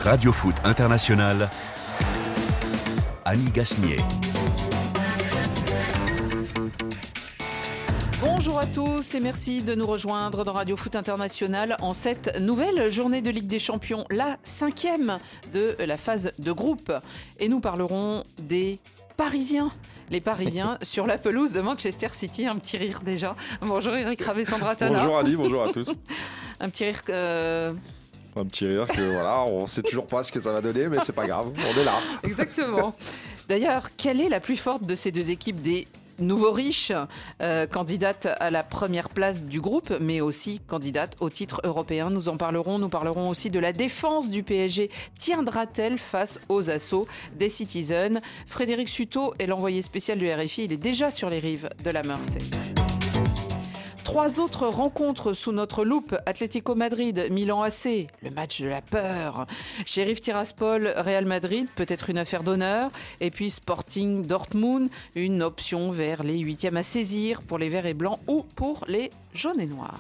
Radio Foot International, Annie Gasnier. Bonjour à tous et merci de nous rejoindre dans Radio Foot International en cette nouvelle journée de Ligue des Champions, la 5e de la phase de groupe. Et nous parlerons des Parisiens. Les Parisiens sur la pelouse de Manchester City. Un petit rire déjà. Bonjour Eric Ravessandratana. Bonjour Ali, bonjour à tous. Un petit rire Un petit rire que voilà, on ne sait toujours pas ce que ça va donner, mais c'est pas grave, on est là. Exactement. D'ailleurs, quelle est la plus forte de ces deux équipes des nouveaux riches, candidate à la première place du groupe, mais aussi candidate au titre européen. Nous en parlerons. Nous parlerons aussi de la défense du PSG. Tiendra-t-elle face aux assauts des Citizens? Frédéric Sutot est l'envoyé spécial du RFI. Il est déjà sur les rives de la Mersey. 3 autres rencontres sous notre loupe. Atlético Madrid, Milan AC, le match de la peur. Sheriff Tiraspol, Real Madrid, peut-être une affaire d'honneur. Et puis Sporting Dortmund, une option vers les 8e à saisir pour les verts et blancs ou pour les jaunes et noirs.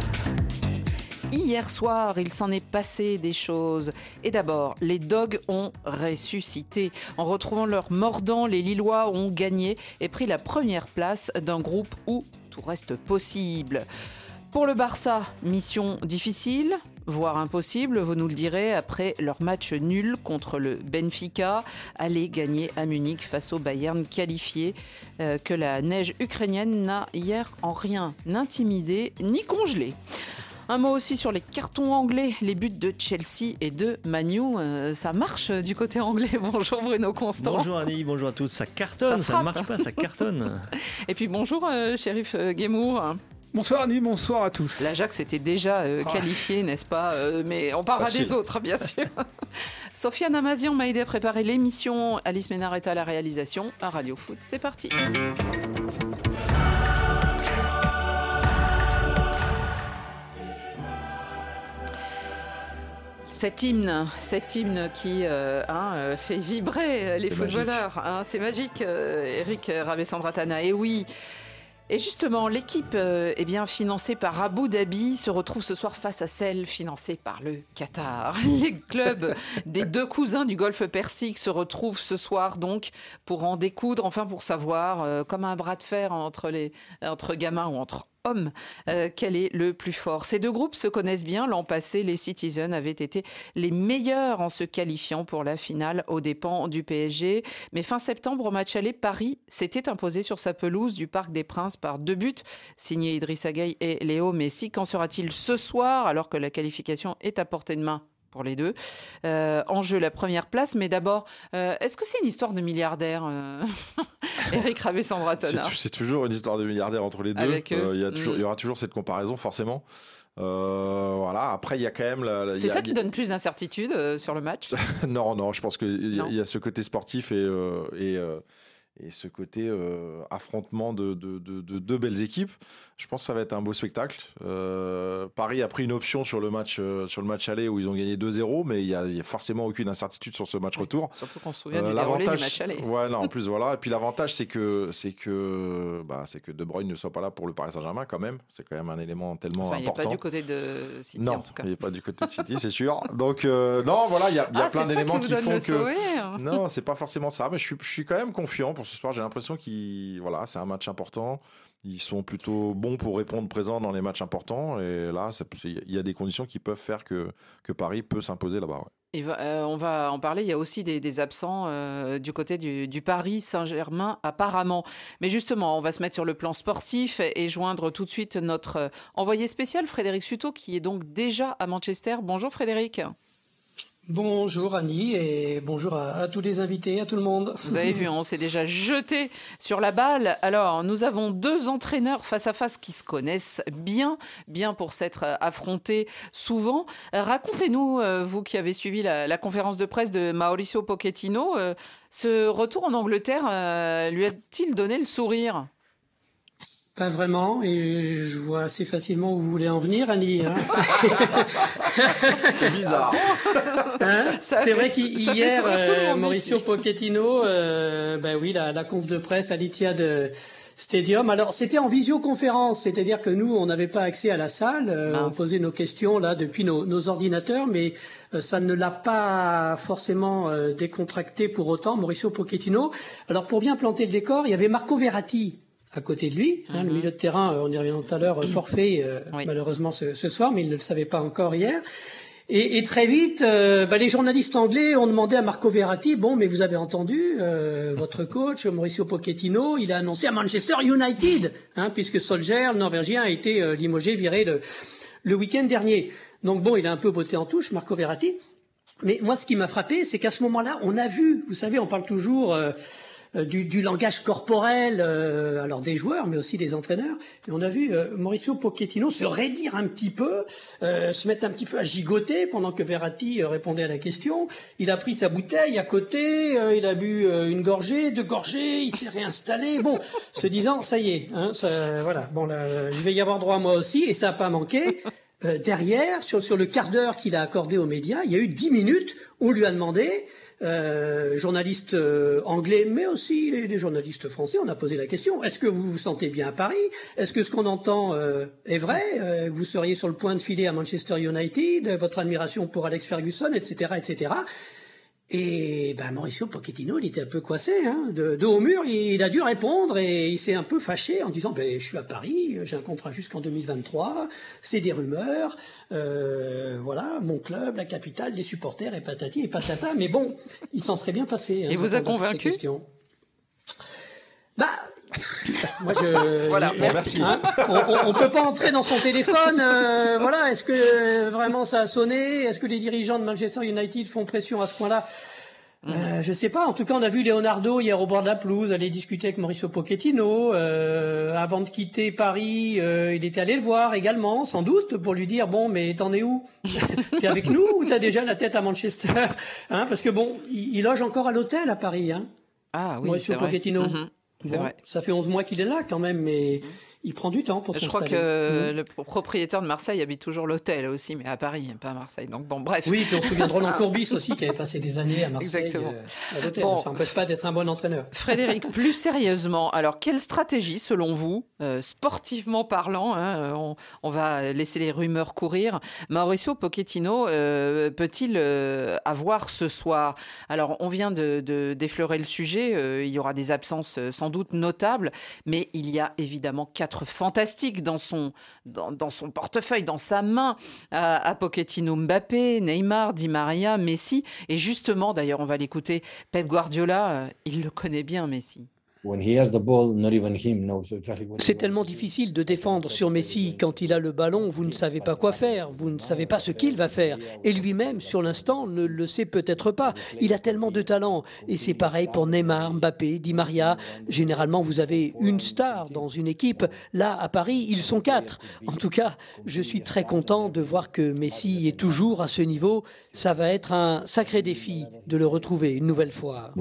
Hier soir, il s'en est passé des choses. Et d'abord, les Dogs ont ressuscité. En retrouvant leur mordant, les Lillois ont gagné et pris la première place d'un groupe où tout reste possible. Pour le Barça, mission difficile, voire impossible, vous nous le direz, après leur match nul contre le Benfica, aller gagner à Munich face au Bayern qualifié, que la neige ukrainienne n'a hier en rien intimidé ni congelé. Un mot aussi sur les cartons anglais, les buts de Chelsea et de Man U. Ça marche du côté anglais. Bonjour Bruno Constant. Bonjour Annie, bonjour à tous. Ça cartonne, ça ne marche pas, ça cartonne. Et puis bonjour Sheriff Guémour. Bonsoir Annie, bonsoir à tous. L'Ajax était déjà qualifié, n'est-ce pas mais on parlera des autres, bien sûr. Sofiane Amazian m'a aidé à préparer l'émission. Alice Ménard est à la réalisation. À Radio Foot, c'est parti. Cet hymne qui fait vibrer les footballeurs, c'est magique, Eric Ravessandratana. Et oui. Et justement, l'équipe financée par Abu Dhabi se retrouve ce soir face à celle financée par le Qatar. Les clubs des deux cousins du Golfe Persique se retrouvent ce soir donc pour en découdre, enfin pour savoir, comme un bras de fer entre gamins ou entre hommes, quel est le plus fort. Ces deux groupes se connaissent bien. L'an passé, les Citizens avaient été les meilleurs en se qualifiant pour la finale aux dépens du PSG. Mais fin septembre, au match aller, Paris s'était imposé sur sa pelouse du Parc des Princes par 2 buts, signés Idrissa Gueye et Léo Messi. Qu'en sera-t-il ce soir, alors que la qualification est à portée de main pour les deux? En jeu, la première place. Mais d'abord, est-ce que c'est une histoire de milliardaire, Eric Ravessandratana? C'est toujours une histoire de milliardaire entre les deux. Il y aura toujours cette comparaison, forcément. Voilà. Après, il y a quand même... C'est ça qui donne plus d'incertitude sur le match? Non, je pense qu'il y a ce côté sportif et ce côté affrontement de deux belles équipes. Je pense que ça va être un beau spectacle. Paris a pris une option sur le match aller où ils ont gagné 2-0, mais il y a forcément aucune incertitude sur ce match retour. Surtout qu'on se souvient du déroulé du match aller. Ouais, non, en plus voilà. Et puis l'avantage c'est que De Bruyne ne soit pas là pour le Paris Saint-Germain quand même. C'est quand même un élément tellement important. Il n'y a pas du côté de City en tout cas. Non, il n'y a pas du côté de City, c'est sûr. Donc non, voilà, il y a plein d'éléments qui font que. Non, c'est pas forcément ça, mais je suis quand même confiant pour ce soir. J'ai l'impression c'est un match important. Ils sont plutôt bons pour répondre présent dans les matchs importants. Et là, il y a des conditions qui peuvent faire que Paris peut s'imposer là-bas. Ouais. On va en parler. Il y a aussi des absents du côté du Paris Saint-Germain, apparemment. Mais justement, on va se mettre sur le plan sportif et joindre tout de suite notre envoyé spécial, Frédéric Sutot, qui est donc déjà à Manchester. Bonjour Frédéric. Bonjour Annie et bonjour à tous les invités, à tout le monde. Vous avez vu, on s'est déjà jeté sur la balle. Alors, nous avons 2 entraîneurs face à face qui se connaissent bien pour s'être affrontés souvent. Racontez-nous, vous qui avez suivi la conférence de presse de Mauricio Pochettino, ce retour en Angleterre lui a-t-il donné le sourire ? Pas vraiment, et je vois assez facilement où vous voulez en venir, Annie. Hein. C'est bizarre. C'est vrai qu'hier, Mauricio Pochettino, la conf de presse à l'Etihad Stadium. Alors, c'était en visioconférence, c'est-à-dire que nous, on n'avait pas accès à la salle. On posait nos questions là depuis nos ordinateurs, mais ça ne l'a pas forcément décontracté pour autant, Mauricio Pochettino. Alors, pour bien planter le décor, il y avait Marco Verratti à côté de lui, le milieu de terrain, on y reviendra tout à l'heure, forfait malheureusement ce soir, mais il ne le savait pas encore hier. Et très vite, les journalistes anglais ont demandé à Marco Verratti, bon, mais vous avez entendu, votre coach, Mauricio Pochettino, il a annoncé à Manchester United, puisque Solskjaer, le Norvégien, a été limogé, viré le week-end dernier. Donc bon, il a un peu botté en touche, Marco Verratti. Mais moi, ce qui m'a frappé, c'est qu'à ce moment-là, on a vu, vous savez, on parle toujours du langage corporel, alors des joueurs, mais aussi des entraîneurs. Et on a vu Mauricio Pochettino se raidir un petit peu, se mettre un petit peu à gigoter pendant que Verratti répondait à la question. Il a pris sa bouteille à côté, il a bu une gorgée, 2 gorgées, il s'est réinstallé. Bon, se disant, ça y est, voilà. Bon, là, je vais y avoir droit moi aussi, et ça n'a pas manqué. Derrière, sur le quart d'heure qu'il a accordé aux médias, il y a eu 10 minutes où on lui a demandé, journalistes anglais, mais aussi les journalistes français, on a posé la question, est-ce que vous vous sentez bien à Paris? Est-ce que ce qu'on entend est vrai? Que vous seriez sur le point de filer à Manchester United? Votre admiration pour Alex Ferguson, etc., etc. Et Mauricio Pochettino, il était un peu coincé, de haut mur, il a dû répondre et il s'est un peu fâché en disant je suis à Paris, j'ai un contrat jusqu'en 2023, c'est des rumeurs, voilà, mon club, la capitale, les supporters et patati et patata, mais bon, il s'en serait bien passé. Et vous a convaincu? Moi voilà, merci. On peut pas entrer dans son téléphone. Voilà, est-ce que vraiment ça a sonné? Est-ce que les dirigeants de Manchester United font pression à ce point-là? Je sais pas. En tout cas, on a vu Leonardo hier au bord de la pelouse aller discuter avec Mauricio Pochettino. Avant de quitter Paris, il était allé le voir également, sans doute, pour lui dire bon, mais t'en es où? T'es avec nous ou t'as déjà la tête à Manchester? Parce que bon, il loge encore à l'hôtel à Paris. Ah oui, Mauricio Pochettino. C'est vrai. Ça fait 11 mois qu'il est là quand même, mais il prend du temps pour s'installer. Je crois que le propriétaire de Marseille habite toujours l'hôtel aussi, mais à Paris, pas à Marseille. Donc bon, bref. Oui, puis on se souvient de Roland Courbis aussi, qui avait passé des années à Marseille, à l'hôtel. Bon, ça n'empêche pas d'être un bon entraîneur. Frédéric, plus sérieusement, alors quelle stratégie, selon vous, sportivement parlant, on va laisser les rumeurs courir, Mauricio Pochettino peut-il avoir ce soir? Alors, on vient d'effleurer le sujet, il y aura des absences sans doute notables, mais il y a évidemment 4 fantastiques dans son portefeuille, dans sa main, à Pochettino: Mbappé, Neymar, Di Maria, Messi. Et justement, d'ailleurs, on va l'écouter, Pep Guardiola, il le connaît bien, Messi. C'est tellement difficile de défendre sur Messi. Quand il a le ballon, vous ne savez pas quoi faire, vous ne savez pas ce qu'il va faire. Et lui-même, sur l'instant, ne le sait peut-être pas. Il a tellement de talent. Et c'est pareil pour Neymar, Mbappé, Di Maria. Généralement, vous avez une star dans une équipe. Là, à Paris, ils sont 4. En tout cas, je suis très content de voir que Messi est toujours à ce niveau. Ça va être un sacré défi de le retrouver une nouvelle fois.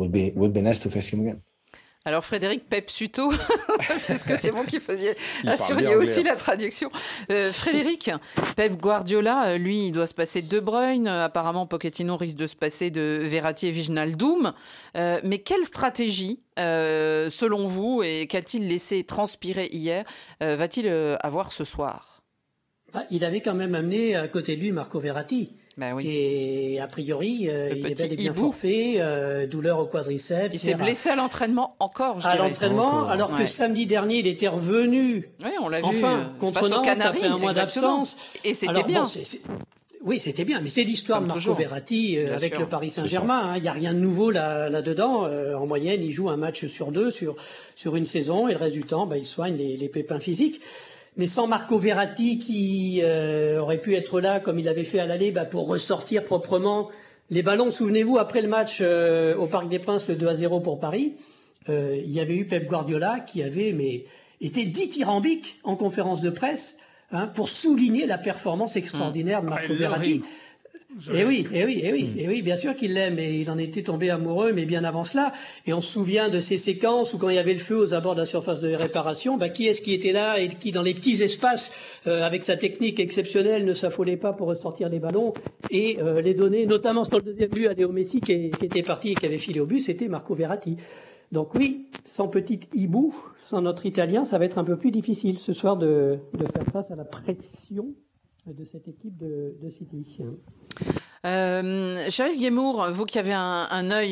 Alors Frédéric, Pep Suto, parce que c'est vous qui assuriez aussi la traduction. Frédéric, Pep Guardiola, lui, il doit se passer de De Bruyne. Apparemment, Pochettino risque de se passer de Verratti et Wijnaldum. Mais quelle stratégie, selon vous, et qu'a-t-il laissé transpirer hier, va-t-il avoir ce soir? Il avait quand même amené à côté de lui Marco Verratti. Oui. Et a priori, il est bel et bien forfait, douleur au quadriceps. Il s'est blessé à l'entraînement encore, à l'entraînement, alors que samedi dernier, il était revenu. Oui, on l'a vu contre Nantes après un mois d'absence. Et c'était bien. Oui, c'était bien, mais c'est l'histoire de Marco Verratti avec le Paris Saint-Germain. Il n'y a rien de nouveau là-dedans. En moyenne, il joue un match sur 2 sur une saison, et le reste du temps, il soigne les pépins physiques. Mais sans Marco Verratti qui aurait pu être là comme il avait fait à l'aller pour ressortir proprement les ballons. Souvenez-vous, après le match au Parc des Princes, le 2-0 pour Paris, il y avait eu Pep Guardiola qui avait été dithyrambique en conférence de presse pour souligner la performance extraordinaire de Marco Verratti. Et oui, bien sûr qu'il l'aime, et il en était tombé amoureux, mais bien avant cela. Et on se souvient de ces séquences où quand il y avait le feu aux abords de la surface de réparation, qui est-ce qui était là et qui, dans les petits espaces, avec sa technique exceptionnelle, ne s'affolait pas pour ressortir les ballons et les donner, notamment sur le deuxième but à Léo Messi qui était parti et qui avait filé au but, c'était Marco Verratti. Donc oui, sans petit hibou, sans notre Italien, ça va être un peu plus difficile ce soir de faire face à la pression de cette équipe de City. Chérif Guémour, vous qui avez un œil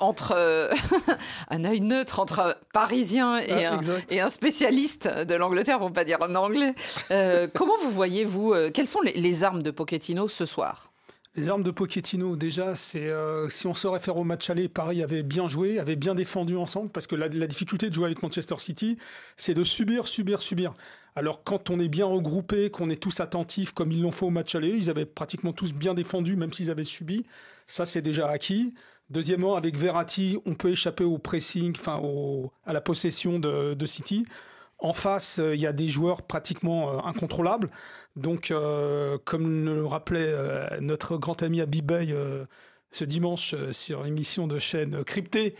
un œil neutre entre Parisien et un spécialiste de l'Angleterre, pour ne pas dire en anglais, comment vous voyez, vous, quelles sont les armes de Pochettino ce soir ? Les armes de Pochettino, déjà, c'est si on se réfère au match aller, Paris avait bien joué, avait bien défendu ensemble, parce que la difficulté de jouer avec Manchester City, c'est de subir. Alors quand on est bien regroupé, qu'on est tous attentifs comme ils l'ont fait au match aller, ils avaient pratiquement tous bien défendu, même s'ils avaient subi. Ça, c'est déjà acquis. Deuxièmement, avec Verratti, on peut échapper au pressing, à la possession de City. En face, il y a des joueurs pratiquement incontrôlables. Donc, comme le rappelait notre grand ami Habib Bey ce dimanche sur l'émission de chaîne cryptée,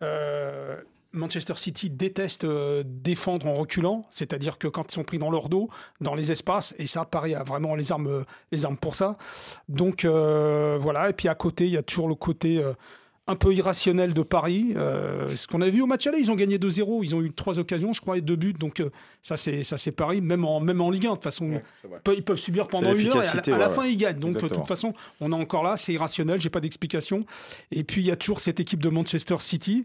Manchester City déteste défendre en reculant, c'est-à-dire que quand ils sont pris dans leur dos, dans les espaces, et ça, Paris a vraiment les armes pour ça. Donc voilà, et puis à côté, il y a toujours le côté un peu irrationnel de Paris. Ce qu'on a vu au match aller, ils ont gagné 2-0, ils ont eu 3 occasions, je crois, et 2 buts, donc ça c'est Paris, même en Ligue 1, de toute façon, ils peuvent subir pendant une heure, et à la fin ils gagnent, donc de toute façon, on est encore là, c'est irrationnel, j'ai pas d'explication. Et puis il y a toujours cette équipe de Manchester City.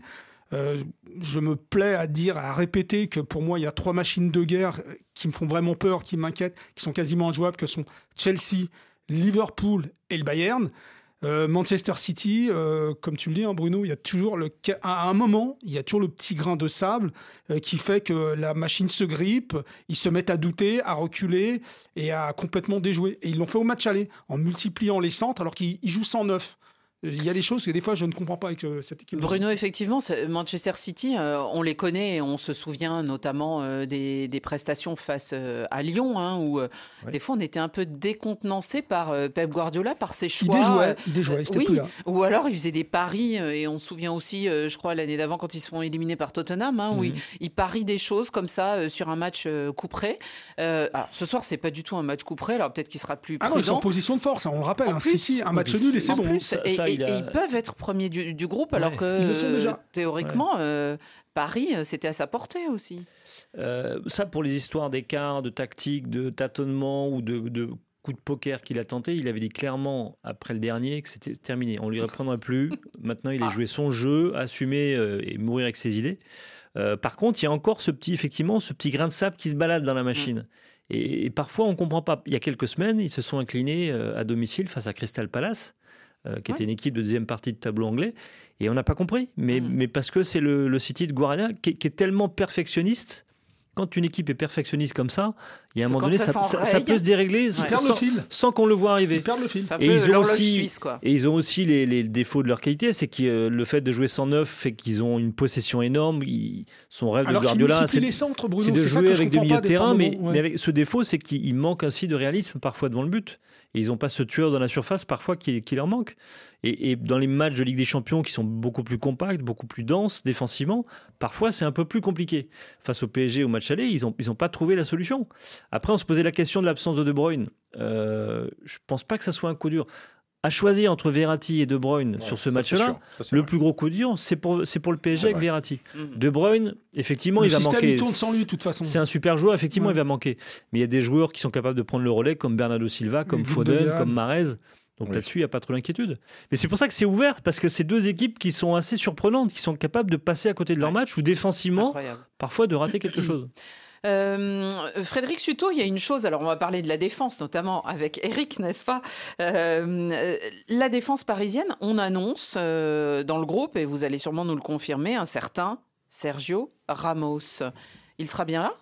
Je me plais à répéter que pour moi il y a 3 machines de guerre qui me font vraiment peur, qui m'inquiètent, qui sont quasiment injouables, que sont Chelsea, Liverpool et le Bayern. Manchester City, comme tu le dis, hein, Bruno, il y a toujours à un moment, il y a toujours le petit grain de sable qui fait que la machine se grippe, ils se mettent à douter, à reculer et à complètement déjouer. Et ils l'ont fait au match aller, en multipliant les centres alors qu'ils jouent 109. Il y a des choses que des fois je ne comprends pas avec cette équipe. Bruno, effectivement, Manchester City, on les connaît et on se souvient notamment des prestations face à Lyon, hein, où des fois on était un peu décontenancé par Pep Guardiola, par ses choix. Il déjouait, il était plus là. Ou alors il faisait des paris, et on se souvient aussi, je crois, l'année d'avant quand ils se font éliminer par Tottenham, hein, où il parie des choses comme ça sur un match coup près. Alors ce soir, c'est pas du tout un match coup près, alors peut-être qu'il sera plus prudent. Ah non, ils sont en position de force, hein, on le rappelle. Hein, City, un match nul et c'est bon. Et ils peuvent être premiers du groupe, alors que théoriquement, Paris, c'était à sa portée aussi. Ça, pour les histoires d'écart, de tactique, de tâtonnement ou de coups de poker qu'il a tenté, il avait dit clairement après le dernier que c'était terminé. On ne lui reprendrait plus. Maintenant, il a joué son jeu, assumer et mourir avec ses idées. Par contre, il y a encore ce petit grain de sable qui se balade dans la machine. Et parfois, on ne comprend pas. Il y a quelques semaines, ils se sont inclinés à domicile face à Crystal Palace, qui était une équipe de deuxième partie de tableau anglais, et on n'a pas compris, mais parce que c'est le City de Guardiola qui est tellement perfectionniste. Quand une équipe est perfectionniste comme ça, il y a un moment donné, ça peut se dérégler sans qu'on le voit arriver. Ils perdent le fil. Et ils ont aussi les défauts de leur qualité, c'est que le fait de jouer 109 fait qu'ils ont une possession énorme. Son rêve de Guardiola, c'est les centres, Bruno, de jouer avec des milieux de terrain, mais avec ce défaut, c'est qu'il manque ainsi de réalisme parfois devant le but. Et ils n'ont pas ce tueur dans la surface parfois qui leur manque. Et dans les matchs de Ligue des Champions qui sont beaucoup plus compacts, beaucoup plus denses défensivement, parfois c'est un peu plus compliqué. Face au PSG au match aller, ils ont pas trouvé la solution. Après, on se posait la question de l'absence de De Bruyne. Je pense pas que ça soit un coup dur. À choisir entre Verratti et De Bruyne sur ce match-là, plus gros coup dur, c'est pour le PSG avec Verratti. De Bruyne, effectivement, il va manquer. Il tourne sans lui, de toute façon. C'est un super joueur, effectivement, il va manquer. Mais il y a des joueurs qui sont capables de prendre le relais, comme Bernardo Silva, comme Foden, comme Mahrez. Donc là-dessus, il n'y a pas trop d'inquiétude. Mais c'est pour ça que c'est ouvert, parce que c'est 2 équipes qui sont assez surprenantes, qui sont capables de passer à côté de leur match, ou défensivement, parfois de rater quelque chose. Frédéric Sutot, il y a une chose, alors on va parler de la défense notamment avec Eric, n'est-ce pas, la défense parisienne, on annonce dans le groupe, et vous allez sûrement nous le confirmer, un certain Sergio Ramos. Il sera bien là ?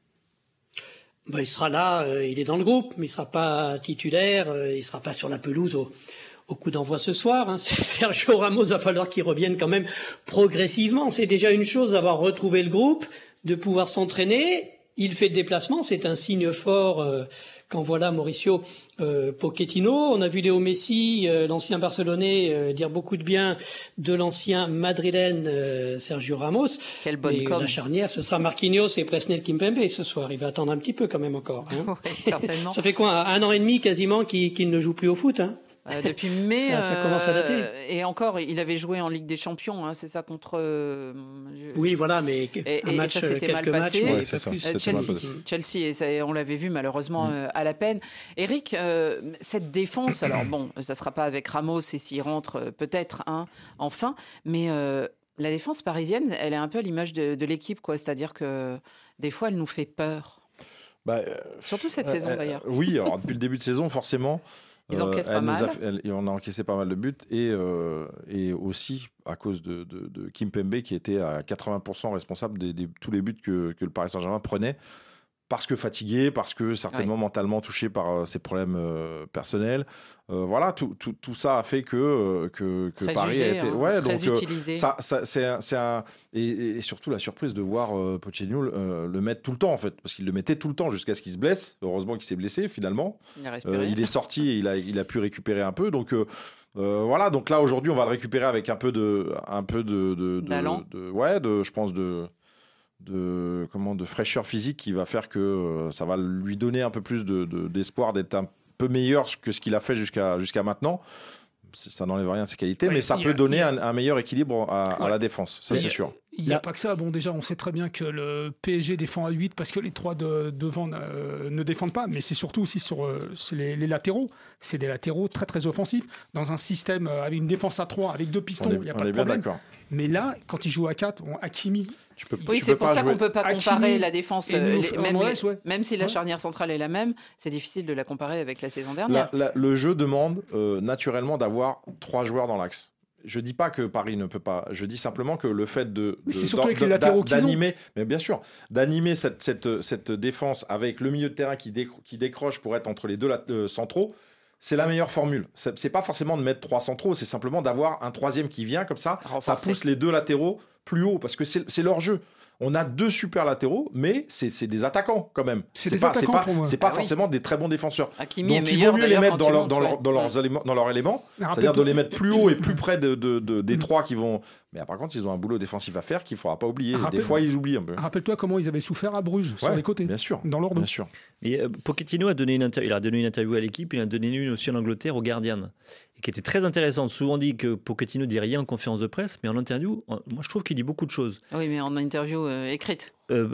Il sera là, il est dans le groupe, mais il ne sera pas titulaire, il ne sera pas sur la pelouse au coup d'envoi ce soir. Hein. Sergio Ramos, il va falloir qu'il revienne quand même progressivement. C'est déjà une chose d'avoir retrouvé le groupe, de pouvoir s'entraîner. Il fait le déplacement, c'est un signe fort quand voilà Mauricio Pochettino. On a vu Léo Messi, l'ancien Barcelonais, dire beaucoup de bien de l'ancien madrilène Sergio Ramos. Quelle bonne com. La charnière, ce sera Marquinhos et Presnel Kimpembe ce soir. Il va attendre un petit peu quand même encore. Hein. Oui, certainement. Ça fait quoi, 1 an et demi quasiment qu'il ne joue plus au foot, hein. Depuis mai. Ça commence à dater. Et encore, il avait joué en Ligue des Champions, hein, c'est ça, contre. Oui, voilà, mais un match, ça s'était mal quelques passé. matchs, mais Chelsea, et ça, on l'avait vu malheureusement à la peine. Eric, cette défense, alors bon, ça ne sera pas avec Ramos et s'il rentre peut-être, hein, enfin, mais la défense parisienne, elle est un peu à l'image de l'équipe, quoi. C'est-à-dire que des fois, elle nous fait peur. Surtout cette saison d'ailleurs. Oui, alors depuis le début de saison, forcément. Ils encaissent pas mal. On a encaissé pas mal de buts et aussi à cause de Kimpembe qui était à 80% responsable de tous les buts que le Paris Saint-Germain prenait. Parce que fatigué, parce que certainement mentalement touché par ses problèmes personnels. Voilà, tout ça a fait que Paris usé, a été... très utilisé. Et surtout la surprise de voir Pochettino le mettre tout le temps, en fait. Parce qu'il le mettait tout le temps jusqu'à ce qu'il se blesse. Heureusement qu'il s'est blessé, finalement. Il est sorti et il a pu récupérer un peu. Donc... voilà, donc là aujourd'hui on va le récupérer avec un peu de je pense de fraîcheur physique qui va faire que ça va lui donner un peu plus d'espoir d'être un peu meilleur que ce qu'il a fait jusqu'à maintenant. Ça n'enlève rien de ses qualités, mais ça peut donner un meilleur équilibre à la défense, ça c'est sûr. Il n'y a pas que ça. Bon, déjà, on sait très bien que le PSG défend à 8 parce que les 3 devant ne défendent pas, mais c'est surtout aussi sur les latéraux. C'est des latéraux très très offensifs. Dans un système avec une défense à 3, avec 2 pistons, il n'y a pas de problème. Mais là, quand il joue à 4, Hakimi... c'est pour ça qu'on ne peut pas comparer la défense, même si la Ouais. charnière centrale est la même, c'est difficile de la comparer avec la saison dernière. Le jeu demande naturellement d'avoir 3 joueurs dans l'axe. Je dis pas que Paris ne peut pas. Je dis simplement que le fait mais c'est surtout avec les latéraux qu'ils d'animer, mais bien sûr, d'animer cette défense avec le milieu de terrain qui décroche pour être entre les deux centraux, c'est la meilleure formule. C'est pas forcément de mettre 3 centraux, c'est simplement d'avoir un troisième qui vient comme ça. Ça pousse les 2 latéraux plus haut parce que c'est leur jeu. On a 2 super latéraux, mais c'est des attaquants quand même. C'est pas forcément des très bons défenseurs. Hakimi donc il vaut mieux les mettre dans leur élément, c'est-à-dire de les mettre plus haut et plus près des 3 qui vont. Mais par contre, ils ont un boulot défensif à faire qu'il ne faudra pas oublier. Des fois, ils oublient un peu. Rappelle-toi comment ils avaient souffert à Bruges, sur les côtés. Bien sûr. Dans leur dos. Bien sûr. Et Pochettino a donné une interview à l'équipe, il a donné une aussi en Angleterre au Guardian, et qui était très intéressante. Souvent dit que Pochettino dit rien en conférence de presse, mais en interview, moi je trouve qu'il dit beaucoup de choses. Oui, mais en interview écrite.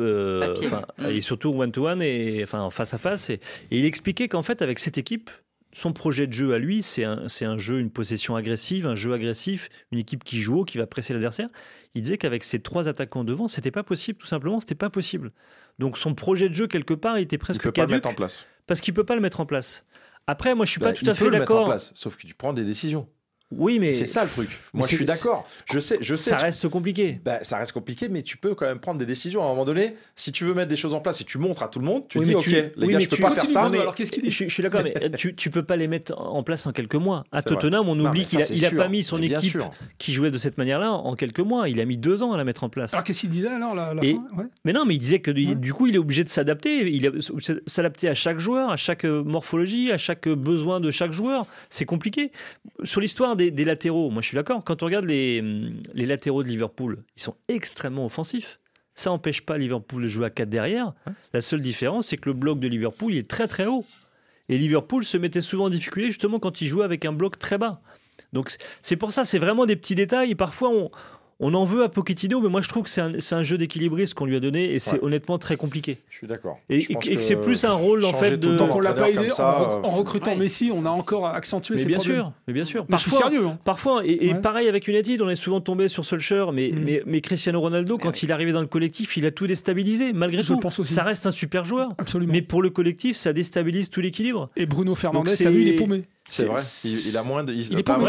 Et surtout one-to-one, en face-à-face. Et il expliquait qu'en fait, avec cette équipe, son projet de jeu à lui, c'est un jeu, une possession agressive, un jeu agressif, une équipe qui joue haut, qui va presser l'adversaire. Il disait qu'avec ces 3 attaquants devant, c'était pas possible, tout simplement, c'était pas possible. Donc son projet de jeu, quelque part, il était presque caduque. Il peut pas le mettre en place. Parce qu'il peut pas le mettre en place. Après, moi, je suis pas tout à fait d'accord. Il peut le mettre en place, sauf que tu prends des décisions. Oui, mais c'est ça le truc. Moi, je suis d'accord. Je sais. Ça reste compliqué. Ça reste compliqué, mais tu peux quand même prendre des décisions. À un moment donné, si tu veux mettre des choses en place et tu montres à tout le monde, tu dis OK, les gars, je peux pas faire ça. Alors qu'est-ce qu'il dit ? Je suis d'accord, mais tu peux pas les mettre en place en quelques mois. À Tottenham, on oublie qu'il a pas mis son équipe qui jouait de cette manière-là en quelques mois. Il a mis 2 ans à la mettre en place. Alors qu'est-ce qu'il disait alors la fin ? Mais non, mais il disait que du coup, il est obligé de s'adapter. S'adapter à chaque joueur, à chaque morphologie, à chaque besoin de chaque joueur. C'est compliqué. Sur l'histoire des latéraux, moi je suis d'accord, quand on regarde les latéraux de Liverpool, ils sont extrêmement offensifs. Ça n'empêche pas Liverpool de jouer à 4 derrière. La seule différence, c'est que le bloc de Liverpool il est très très haut. Et Liverpool se mettait souvent en difficulté justement quand il jouait avec un bloc très bas. Donc c'est pour ça, c'est vraiment des petits détails. Et parfois on en veut à Pochettino, mais moi je trouve que c'est un jeu d'équilibriste qu'on lui a donné et c'est honnêtement très compliqué. Je suis d'accord. Et que c'est plus un rôle en fait de. Donc on l'a pas aidé en recrutant Messi, on a encore accentué ses problèmes. Mais bien sûr. Mais je suis sérieux. Parfois, pareil avec United, on est souvent tombé sur Solskjaer, mais Cristiano Ronaldo, quand il est arrivé dans le collectif, il a tout déstabilisé. Malgré tout, ça reste un super joueur. Absolument. Mais pour le collectif, ça déstabilise tout l'équilibre. Et Bruno Fernandes, t'as vu, il est paumé. C'est vrai, il a moins de.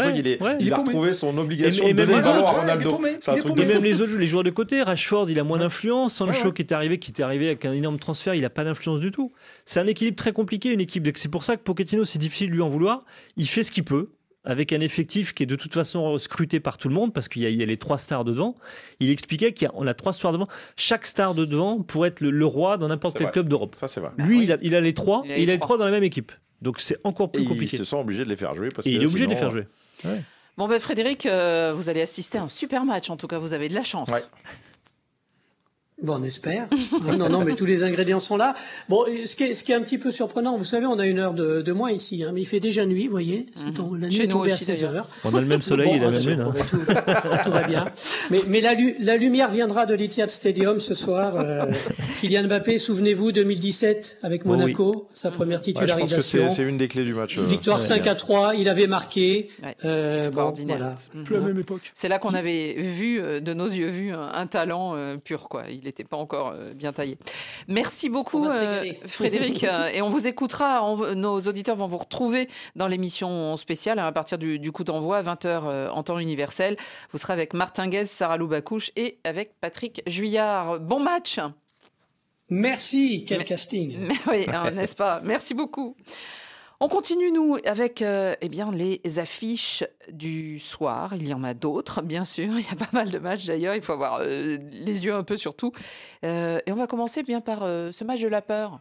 Il a retrouvé son obligation de donner le ballon à Ronaldo. Et même les joueurs de côté, Rashford, il a moins d'influence. Sancho qui est arrivé avec un énorme transfert, il n'a pas d'influence du tout. C'est un équilibre très compliqué, une équipe. C'est pour ça que Pochettino, c'est difficile de lui en vouloir. Il fait ce qu'il peut, avec un effectif qui est de toute façon scruté par tout le monde, parce qu'il y a les 3 stars devant. Il expliquait qu'on a 3 stars devant. Chaque star de devant pourrait être le roi dans n'importe quel club d'Europe. Ça, c'est vrai. Lui, il a les 3, et il a les 3 dans la même équipe. Donc c'est encore plus compliqué. Ils se sont obligés de les faire jouer. Et il est obligé de les faire jouer. Ouais. Bon, Frédéric, vous allez assister à un super match. En tout cas, vous avez de la chance. Ouais. Bon, on espère. Non, mais tous les ingrédients sont là. Bon, ce qui est un petit peu surprenant, vous savez, on a 1 heure de moins ici, mais il fait déjà nuit, vous voyez. La nuit est tombée à 16 heures. On a le même soleil et la même lune. Tout va bien. Mais la lumière viendra de l'Etihad Stadium ce soir. Kylian Mbappé, souvenez-vous, 2017 avec Monaco, sa première titularisation. Je pense que c'est une des clés du match. Victoire 5-3, il avait marqué. Extraordinaire. Plus la même époque. C'est là qu'on avait vu, de nos yeux, un talent pur, quoi. Il n'était pas encore bien taillé. Merci beaucoup, Frédéric. Et on vous écoutera. Nos auditeurs vont vous retrouver dans l'émission spéciale à partir du coup d'envoi, 20h en temps universel. Vous serez avec Martin Guez, Sarah Loubacouche et avec Patrick Juillard. Bon match. Merci. Quel casting. Oui, n'est-ce pas? Merci beaucoup. On continue, nous, avec les affiches du soir. Il y en a d'autres, bien sûr. Il y a pas mal de matchs, d'ailleurs. Il faut avoir les yeux un peu sur tout. Et on va commencer bien par ce match de la peur.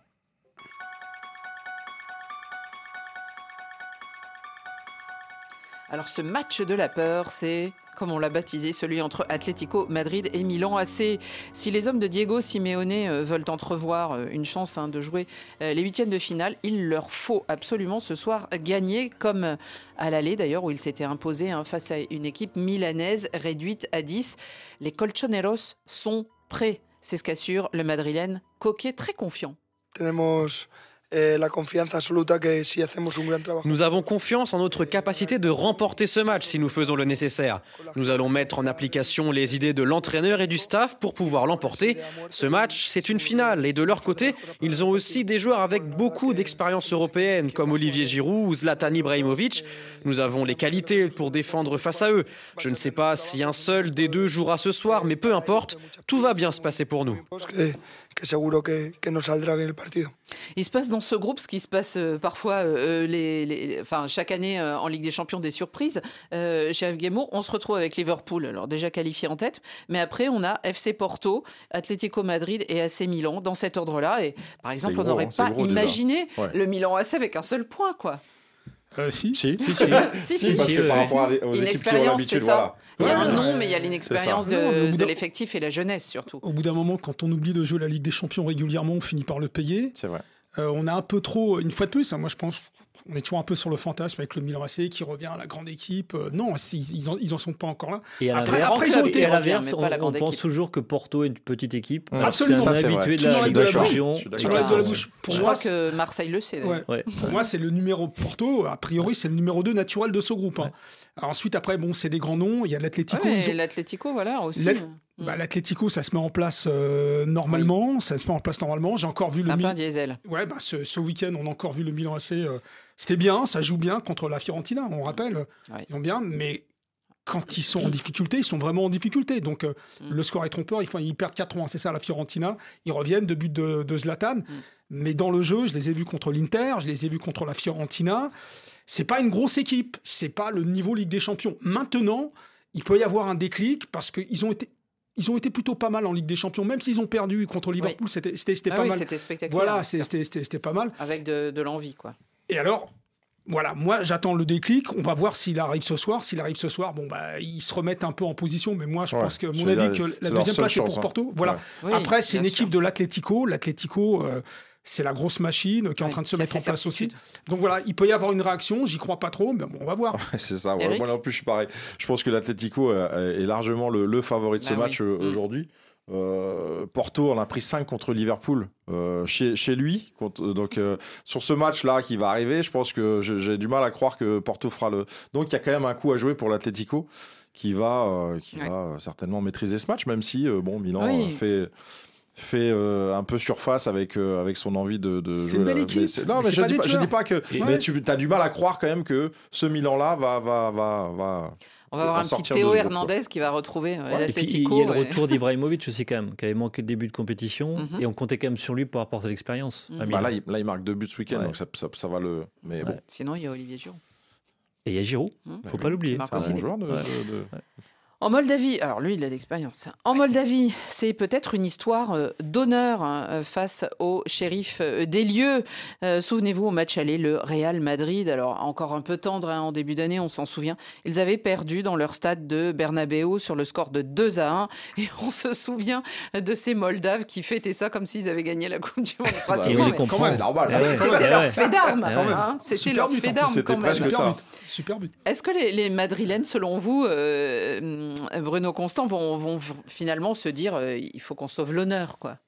Alors, ce match de la peur, c'est, comme on l'a baptisé, celui entre Atlético Madrid et Milan AC. Si les hommes de Diego Simeone veulent entrevoir une chance de jouer les huitièmes de finale, il leur faut absolument ce soir gagner, comme à l'aller d'ailleurs, où ils s'étaient imposés face à une équipe milanaise réduite à 10. Les colchoneros sont prêts, c'est ce qu'assure le Madrilène Coquet, très confiant. Nous avons confiance en notre capacité de remporter ce match si nous faisons le nécessaire. Nous allons mettre en application les idées de l'entraîneur et du staff pour pouvoir l'emporter. Ce match, c'est une finale et de leur côté, ils ont aussi des joueurs avec beaucoup d'expérience européenne comme Olivier Giroud ou Zlatan Ibrahimovic. Nous avons les qualités pour défendre face à eux. Je ne sais pas si un seul des deux jouera ce soir, mais peu importe, tout va bien se passer pour nous. Il se passe dans ce groupe ce qui se passe parfois chaque année en Ligue des Champions, des surprises. Chez F. Guémot, on se retrouve avec Liverpool, alors déjà qualifié en tête, mais après on a FC Porto, Atlético Madrid et AC Milan dans cet ordre-là. Et par exemple, on n'aurait pas imaginé le Milan AC avec un seul point, quoi. Si, parce que par rapport aux équipes qui ont l'habitude, voilà. Il y a un nom, mais il y a l'inexpérience de l'effectif et la jeunesse surtout. Au bout d'un moment, quand on oublie de jouer la Ligue des Champions régulièrement, on finit par le payer. C'est vrai. On a un peu trop, une fois de plus, moi je pense, on est toujours un peu sur le fantasme avec le Milan AC qui revient à la grande équipe. Non, ils en sont pas encore là. Et à l'inverse, on pense toujours que Porto est une petite équipe. Absolument. C'est un habitué de la Ligue des Champions. Je crois que Marseille le sait. Pour moi, c'est le numéro Porto. A priori, c'est le numéro 2 naturel de ce groupe. Alors ensuite, après, c'est des grands noms. Il y a l'Atlético. L'Atlético, voilà aussi. L'Atlético, ça se met en place normalement. Oui. Ça se met en place normalement. J'ai encore vu c'est un peu un diesel. Ouais, ce week-end, on a encore vu le Milan AC. C'était bien, ça joue bien contre la Fiorentina, on rappelle. Ils vont bien, mais quand ils sont en difficulté, ils sont vraiment en difficulté. Donc le score est trompeur. Ils perdent 4-1, c'est ça, la Fiorentina. Ils reviennent de but de Zlatan. Mais dans le jeu, je les ai vus contre l'Inter, je les ai vus contre la Fiorentina. C'est pas une grosse équipe. C'est pas le niveau Ligue des Champions. Maintenant, il peut y avoir un déclic parce qu'ils ont été plutôt pas mal en Ligue des Champions, même s'ils ont perdu contre Liverpool, c'était pas mal. C'était spectaculaire. Voilà, c'était pas mal. Avec de l'envie, quoi. Et alors, voilà, moi j'attends le déclic. On va voir s'il arrive ce soir. S'il arrive ce soir, ils se remettent un peu en position. Mais moi, je pense que mon avis que la deuxième place est pour Porto. Voilà. Oui, après, c'est une équipe de l'Atlético. L'Atlético. C'est la grosse machine qui est en train de se mettre en place aussi. Donc voilà, il peut y avoir une réaction. J'y crois pas trop, mais bon, on va voir. C'est ça. Ouais. Moi non plus, je suis pareil. Je pense que l'Atlético est largement le favori de ce match aujourd'hui. Porto en a pris 5 contre Liverpool chez lui. Donc sur ce match-là qui va arriver, je pense que j'ai du mal à croire que Porto fera le... Donc il y a quand même un coup à jouer pour l'Atlético qui va certainement maîtriser ce match, même si Milan fait un peu surface avec son envie de jouer. C'est une belle équipe. Mais je dis pas que... Mais tu as du mal à croire quand même que ce Milan-là va... On va avoir un petit Théo Hernandez qui va retrouver l'Atlético. Il y a le retour d'Ibrahimovic aussi quand même, qui avait manqué de début de compétition. Et on comptait quand même sur lui pour apporter l'expérience. Là, il marque 2 buts ce week-end, donc ça va le... Mais bon. Sinon, il y a Olivier Giroud. Et il y a Giroud, il ne faut pas l'oublier. C'est un bon joueur En Moldavie, alors lui, il a l'expérience. En Moldavie, c'est peut-être une histoire d'honneur face au shérif des lieux. Souvenez-vous, au match aller, le Real Madrid, alors encore un peu tendre en début d'année, on s'en souvient, ils avaient perdu dans leur stade de Bernabéu sur le score de 2-1. Et on se souvient de ces Moldaves qui fêtaient ça comme s'ils avaient gagné la Coupe du Monde. Pratiquement. C'est normal. C'était leur fait d'armes. C'était leur fait d'armes quand même. Super but. Est-ce que les Madrilènes, selon vous, Bruno Constant, vont finalement se dire il faut qu'on sauve l'honneur, quoi?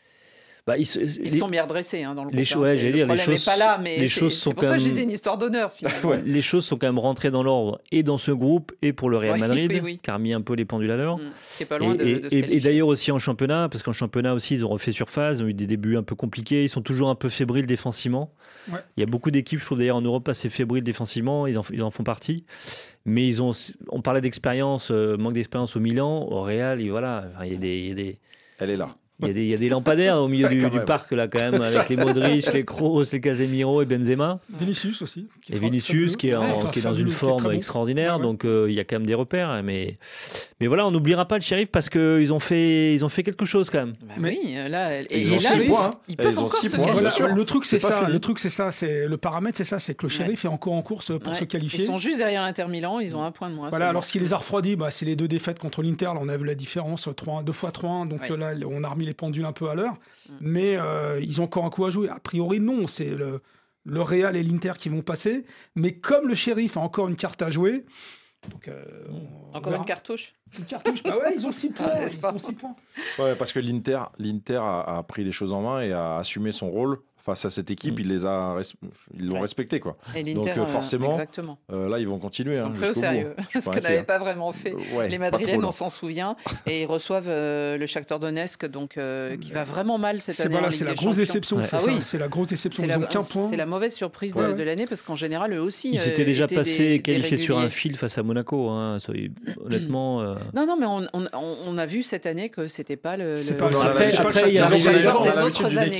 Ils sont bien redressés dans le groupe. Le problème n'est pas là, mais c'est pour ça que je disais une histoire d'honneur, finalement. Les choses sont quand même rentrées dans l'ordre et dans ce groupe et pour le Real Madrid, qui a remis un peu les pendules à l'heure. C'est pas loin de se qualifier. Et d'ailleurs aussi en championnat, parce qu'en championnat aussi, ils ont refait surface, ils ont eu des débuts un peu compliqués, ils sont toujours un peu fébriles défensivement. Ouais. Il y a beaucoup d'équipes, je trouve d'ailleurs en Europe, assez fébriles défensivement, ils en font partie. Mais on parlait d'expérience, manque d'expérience au Milan, au Real, il y a des... Elle est là. Il y a des lampadaires au milieu du parc, là, quand même, avec les Modric, les Kroos, les Casemiro et Benzema. Vinicius aussi. Et Vinicius, qui est dans une forme extraordinaire. Ouais. Donc, il y a quand même des repères. Mais voilà, on n'oubliera pas le shérif parce qu'ils ont fait quelque chose, quand même. Oui, là, ils ont 6 points. Ils peuvent encore se qualifier. Le truc, c'est ça. Le paramètre, c'est que le shérif est encore en course pour se qualifier. Ils sont juste derrière l'Inter Milan. Ils ont un point de moins. Voilà, alors ce qui les a refroidis, c'est les 2 défaites contre l'Inter. Là, on a vu la différence, 2 fois 3-1. Donc là, on a remis les pendules un peu à l'heure, mais ils ont encore un coup à jouer. A priori, non, c'est le Real et l'Inter qui vont passer, mais comme le shérif a encore une carte à jouer, donc, encore une cartouche. Une cartouche, ils ont 6 points. Ouais, parce que l'Inter a pris les choses en main et a assumé son rôle. Face à cette équipe, ils l'ont respecté, quoi. Et donc forcément, là ils vont continuer. Ils sont pris au sérieux, ce que n'avaient pas vraiment fait les Madrilènes, on s'en souvient, et ils reçoivent le Shakhtar Donetsk, donc qui va vraiment mal cette année. C'est la grosse déception. C'est la grosse déception. Ils n'ont qu'un point. C'est la mauvaise surprise de l'année parce qu'en général eux aussi. Ils étaient déjà qualifiés sur un fil face à Monaco. Honnêtement. Non, mais on a vu cette année que c'était pas le. Après, il y a des autres années.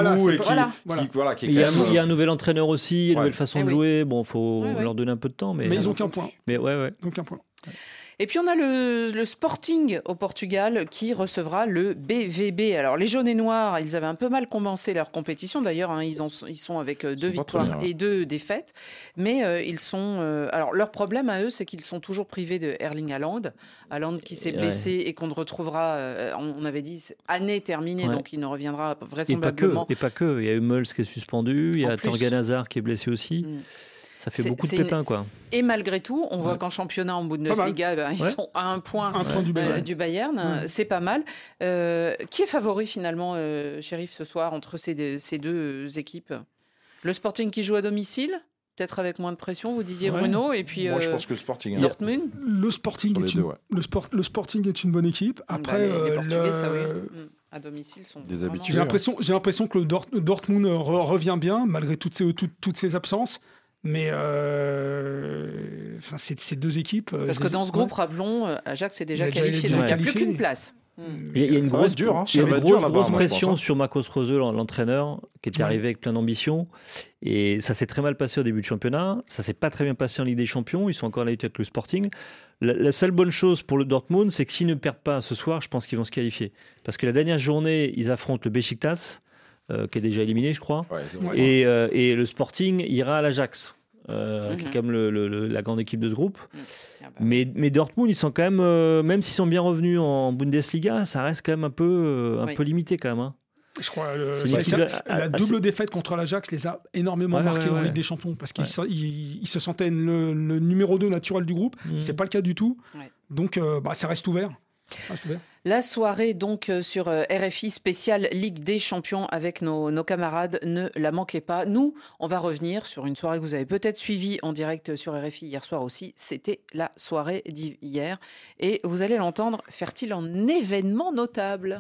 Il y a un nouvel entraîneur aussi, une nouvelle façon de jouer. Bon, il faut leur donner un peu de temps. Mais ils n'ont qu'un point. Donc un point. Et puis on a le Sporting au Portugal qui recevra le BVB. Alors les jaunes et noirs, ils avaient un peu mal commencé leur compétition. D'ailleurs, ils sont avec 2 victoires et 2 défaites. Mais ils sont... alors leur problème à eux, c'est qu'ils sont toujours privés de Erling Haaland. Haaland qui s'est blessé et qu'on ne retrouvera, on avait dit, année terminée. Donc il ne reviendra vraisemblablement. Et pas que. Il y a Hummels qui est suspendu. Il y a Torgan Hazard qui est blessé aussi. Ça fait beaucoup de pépins, quoi. Et malgré tout, on voit qu'en championnat, en Bundesliga, ils sont à un point du Bayern. C'est pas mal. Qui est favori, finalement, Shérif, ce soir, entre ces 2 équipes? Le Sporting qui joue à domicile, peut-être avec moins de pression, vous disiez, Bruno, et puis moi, je pense que le Sporting. Dortmund. Le Sporting est une bonne équipe. Après, les Portugais, ça à domicile sont des habitués. J'ai l'impression que le Dortmund revient bien, malgré toutes ces absences. Mais ces 2 équipes... Parce que dans ce groupe, rappelons, Ajax est déjà qualifié, donc il n'y a plus qu'une place. Il y a une grosse pression sur Marcos Rose, l'entraîneur, qui était arrivé avec plein d'ambition. Et ça s'est très mal passé au début de championnat. Ça ne s'est pas très bien passé en Ligue des Champions. Ils sont encore à la lutte avec le Sporting. La seule bonne chose pour le Dortmund, c'est que s'ils ne perdent pas ce soir, je pense qu'ils vont se qualifier. Parce que la dernière journée, ils affrontent le Beşiktaş, qui est déjà éliminé, je crois. Et le Sporting ira à l'Ajax. Qui est quand même la grande équipe de ce groupe. Mais Dortmund, ils sont quand même s'ils sont bien revenus en Bundesliga, ça reste quand même un peu limité quand même. Je crois la double défaite contre l'Ajax les a énormément marqués en Ligue des Champions parce qu'ils se sentaient le numéro 2 naturel du groupe. C'est pas le cas du tout. Donc ça reste ouvert. La soirée donc sur RFI spéciale Ligue des Champions avec nos camarades, ne la manquez pas. Nous, on va revenir sur une soirée que vous avez peut-être suivie en direct sur RFI hier soir aussi. C'était la soirée d'hier et vous allez l'entendre, faire-t-il en événement notable.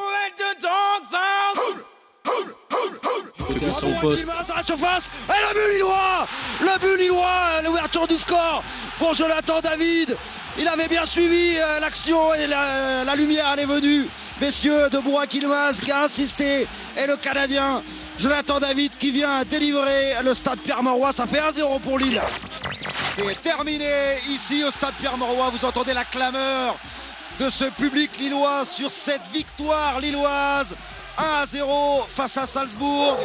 Écoutez son poste. Sur la surface, et le but lillois, l'ouverture du score pour Jonathan David. Il avait bien suivi l'action et la lumière elle est venue. Messieurs de Bourg-Quilmaz qui a insisté et le Canadien Jonathan David qui vient délivrer le stade Pierre-Mauroy. Ça fait 1-0 pour Lille. c'est terminé ici au stade Pierre-Mauroy. Vous entendez la clameur de ce public lillois sur cette victoire lilloise 1-0 face à Salzbourg.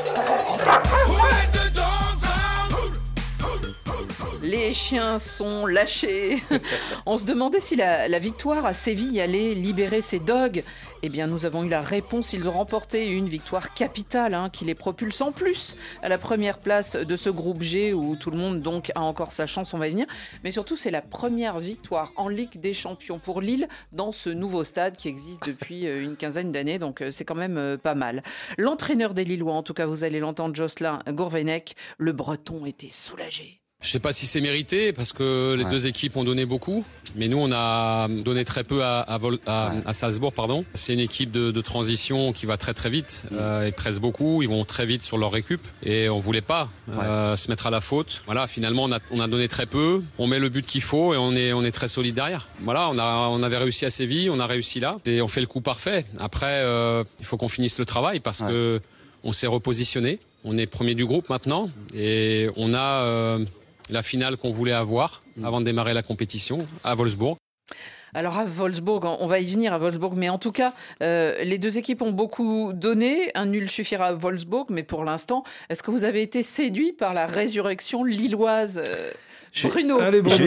Les chiens sont lâchés. On se demandait si la victoire à Séville allait libérer ces dogs. Eh bien, nous avons eu la réponse. Ils ont remporté une victoire capitale qui les propulse en plus à la première place de ce groupe G où tout le monde donc a encore sa chance, on va y venir. Mais surtout, c'est la première victoire en Ligue des Champions pour Lille dans ce nouveau stade qui existe depuis une quinzaine d'années. Donc, c'est quand même pas mal. L'entraîneur des Lillois, en tout cas, vous allez l'entendre, Jocelyn Gourvenec, le Breton était soulagé. Je ne sais pas si c'est mérité parce que les deux équipes ont donné beaucoup, mais nous on a donné très peu à Salzbourg. C'est une équipe de transition qui va très très vite. Ils pressent beaucoup, ils vont très vite sur leur récup et on voulait pas se mettre à la faute. Voilà, finalement on a donné très peu, on met le but qu'il faut et on est très solide derrière. Voilà, on avait réussi à Séville, on a réussi là et on fait le coup parfait. Après il faut qu'on finisse le travail parce que on s'est repositionné. On est premier du groupe maintenant et on a la finale qu'on voulait avoir avant de démarrer la compétition à Wolfsburg. Alors à Wolfsburg, on va y venir à Wolfsburg, mais en tout cas, les deux équipes ont beaucoup donné. Un nul suffira à Wolfsburg, mais pour l'instant, est-ce que vous avez été séduit par la résurrection lilloise Bruno. Allez, Bruno.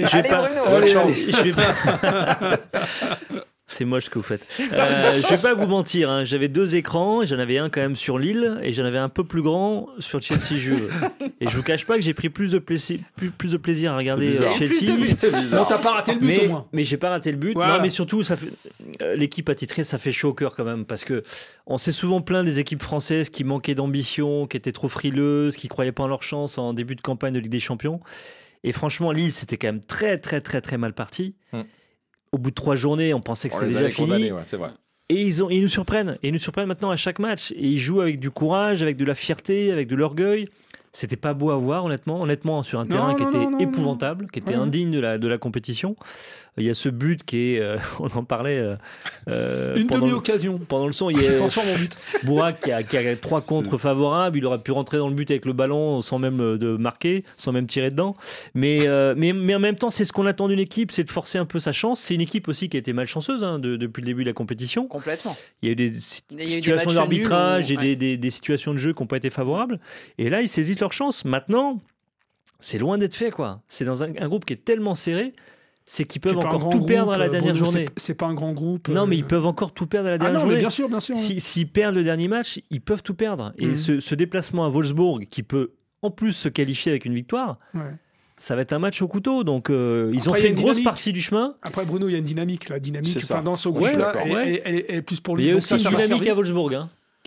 Je vais pas... C'est moche ce que vous faites. Je vais pas vous mentir, j'avais 2 écrans, j'en avais un quand même sur Lille et j'en avais un peu plus grand sur Chelsea Juve. Et je vous cache pas que j'ai pris plus de plaisir à regarder Chelsea. Non, t'as pas raté le but au moins. Mais j'ai pas raté le but. Voilà. Non, mais surtout, l'équipe attitrée, ça fait chaud au cœur quand même parce que on s'est souvent plaint des équipes françaises qui manquaient d'ambition, qui étaient trop frileuses, qui croyaient pas en leur chance en début de campagne de Ligue des Champions. Et franchement, Lille, c'était quand même très très très très mal parti. Au bout de 3 journées, on pensait que c'était déjà fini. C'est vrai. Et ils nous surprennent. Et ils nous surprennent maintenant à chaque match. Et ils jouent avec du courage, avec de la fierté, avec de l'orgueil. C'était pas beau à voir, honnêtement, sur un terrain qui était épouvantable, qui était indigne de la compétition. Il y a ce but qui est, on en parlait une demi-occasion pendant le son. Il se transforme en but. Bourak qui a 3 contres favorables, il aurait pu rentrer dans le but avec le ballon sans même de marquer, sans même tirer dedans. Mais en même temps, c'est ce qu'on attend d'une équipe, c'est de forcer un peu sa chance. C'est une équipe aussi qui a été malchanceuse depuis le début de la compétition. Complètement. Il y a eu des situations d'arbitrage et des situations de jeu qui n'ont pas été favorables. Et là, ils saisissent leur chance. Maintenant, c'est loin d'être fait, quoi. C'est dans un groupe qui est tellement serré. C'est qu'ils peuvent encore tout perdre à la dernière journée. C'est pas un grand groupe. Non, mais ils peuvent encore tout perdre à la dernière journée. Mais bien sûr. S'ils perdent le dernier match, ils peuvent tout perdre. Et ce déplacement à Wolfsburg, qui peut en plus se qualifier avec une victoire, ça va être un match au couteau. Donc, ils ont fait une grosse partie du chemin. Après, Bruno, il y a une dynamique. La dynamique dans ce groupe-là, elle est plus pour lui. Il y a aussi une dynamique à Wolfsburg.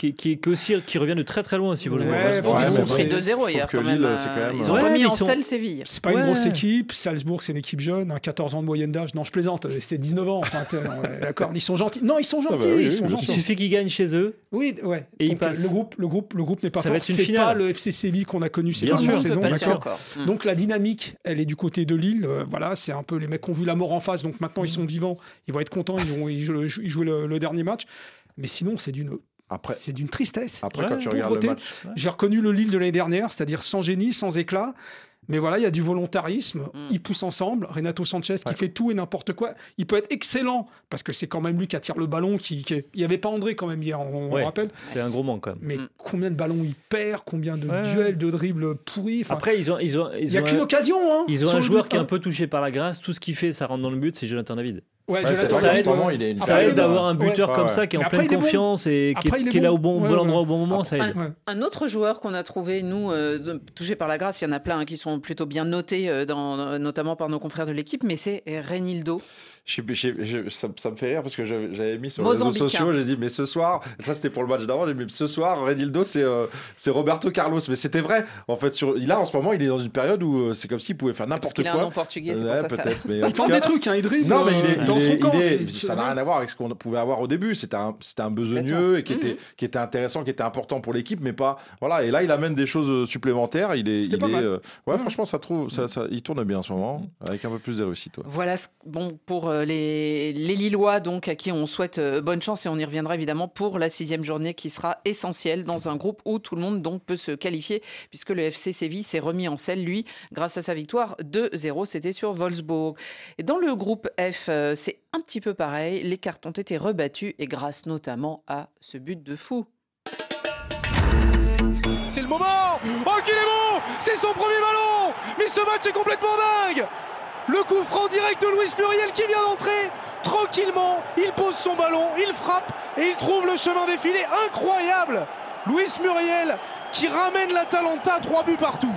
Qui revient de très très loin aussi. Ils ont pris 2-0 hier quand même. Ils ont remis en selle Séville. C'est pas une grosse équipe. Salzbourg, c'est une équipe jeune, 14 ans de moyenne d'âge. Non, je plaisante, c'est 19 ans. Enfin, d'accord, ils sont gentils. Non, ils sont gentils. Il suffit qu'ils gagnent chez eux. Oui, ouais. Et ils passent. Le groupe n'est pas fort. C'est pas le FC Séville qu'on a connu ces dernières saisons. Donc la dynamique, elle est du côté de Lille. Voilà, c'est un peu les mecs qui ont vu la mort en face. Donc maintenant, ils sont vivants. Ils vont être contents. Ils jouent le dernier match. Mais sinon, c'est d'une tristesse. Après, quand tu regardes le match... J'ai reconnu le Lille de l'année dernière, c'est-à-dire sans génie, sans éclat. Mais voilà, il y a du volontarisme. Ils poussent ensemble. Renato Sanchez qui fait tout et n'importe quoi. Il peut être excellent parce que c'est quand même lui qui attire le ballon. Il n'y avait pas André quand même hier, on rappelle. C'est un gros manque quand même. Mais combien de ballons il perd, combien de duels, de dribbles pourris. Après, il n'y a qu'une occasion. Ils ont un joueur qui est un peu touché par la grâce. Tout ce qu'il fait, ça rentre dans le but, c'est Jonathan David. Ça aide d'avoir un buteur comme ça qui est en pleine confiance et qui est là au bon endroit au bon moment. Ça aide. Un autre joueur qu'on a trouvé, nous, touché par la grâce, il y en a plein qui sont plutôt bien notés, notamment par nos confrères de l'équipe, mais c'est Reinildo. Ça me fait rire parce que j'avais mis sur les réseaux sociaux, j'ai dit mais ce soir, ça c'était pour le match d'avant, j'ai dit mais ce soir Reinildo c'est Roberto Carlos, mais c'était vrai en fait. Là en ce moment il est dans une période où c'est comme s'il pouvait faire n'importe quoi. Parce qu'il a un nom portugais, c'est pour ça. Peut-être, mais il tente des trucs, il dribble. Non mais ça n'a rien à voir avec ce qu'on pouvait avoir au début. C'était un besogneux et qui était intéressant, qui était important pour l'équipe, mais pas voilà. Et là il amène des choses supplémentaires. Franchement il tourne bien en ce moment avec un peu plus de réussite. Voilà pour les Lillois, donc, à qui on souhaite bonne chance, et on y reviendra évidemment pour la 6e journée qui sera essentielle dans un groupe où tout le monde donc peut se qualifier, puisque le FC Séville s'est remis en selle, lui, grâce à sa victoire 2-0, c'était sur Wolfsburg. Et dans le groupe F, c'est un petit peu pareil, les cartes ont été rebattues, et grâce notamment à ce but de fou. C'est le moment. Oh, qu'il est bon. C'est son premier ballon. Mais ce match est complètement dingue. Le coup franc direct de Luis Muriel qui vient d'entrer. Tranquillement, il pose son ballon, il frappe et il trouve le chemin défilé. Incroyable. Luis Muriel qui ramène l'Atalanta 3 buts partout.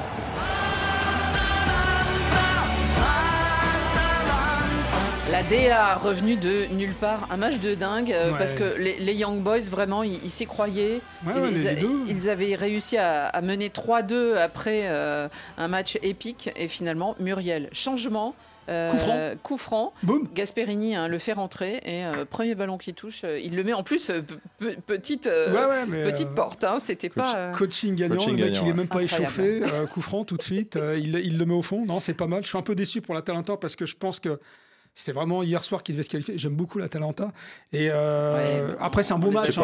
La DA revenue de nulle part, un match de dingue, parce que les Young Boys, vraiment, ils s'y croyaient. Ils avaient réussi à mener 3-2 après un match épique, et finalement, Muriel, changement. Coup franc. Gasperini le fait rentrer, et premier ballon qui touche, il le met en plus petite porte. C'était pas coaching gagnant. Le mec il est même pas échauffé. Coup franc tout de suite. Il le met au fond. Non, c'est pas mal. Je suis un peu déçu pour l'Atalanta parce que je pense que c'était vraiment hier soir qu'il devait se qualifier. J'aime beaucoup l'Atalanta. Et après, c'est un beau match.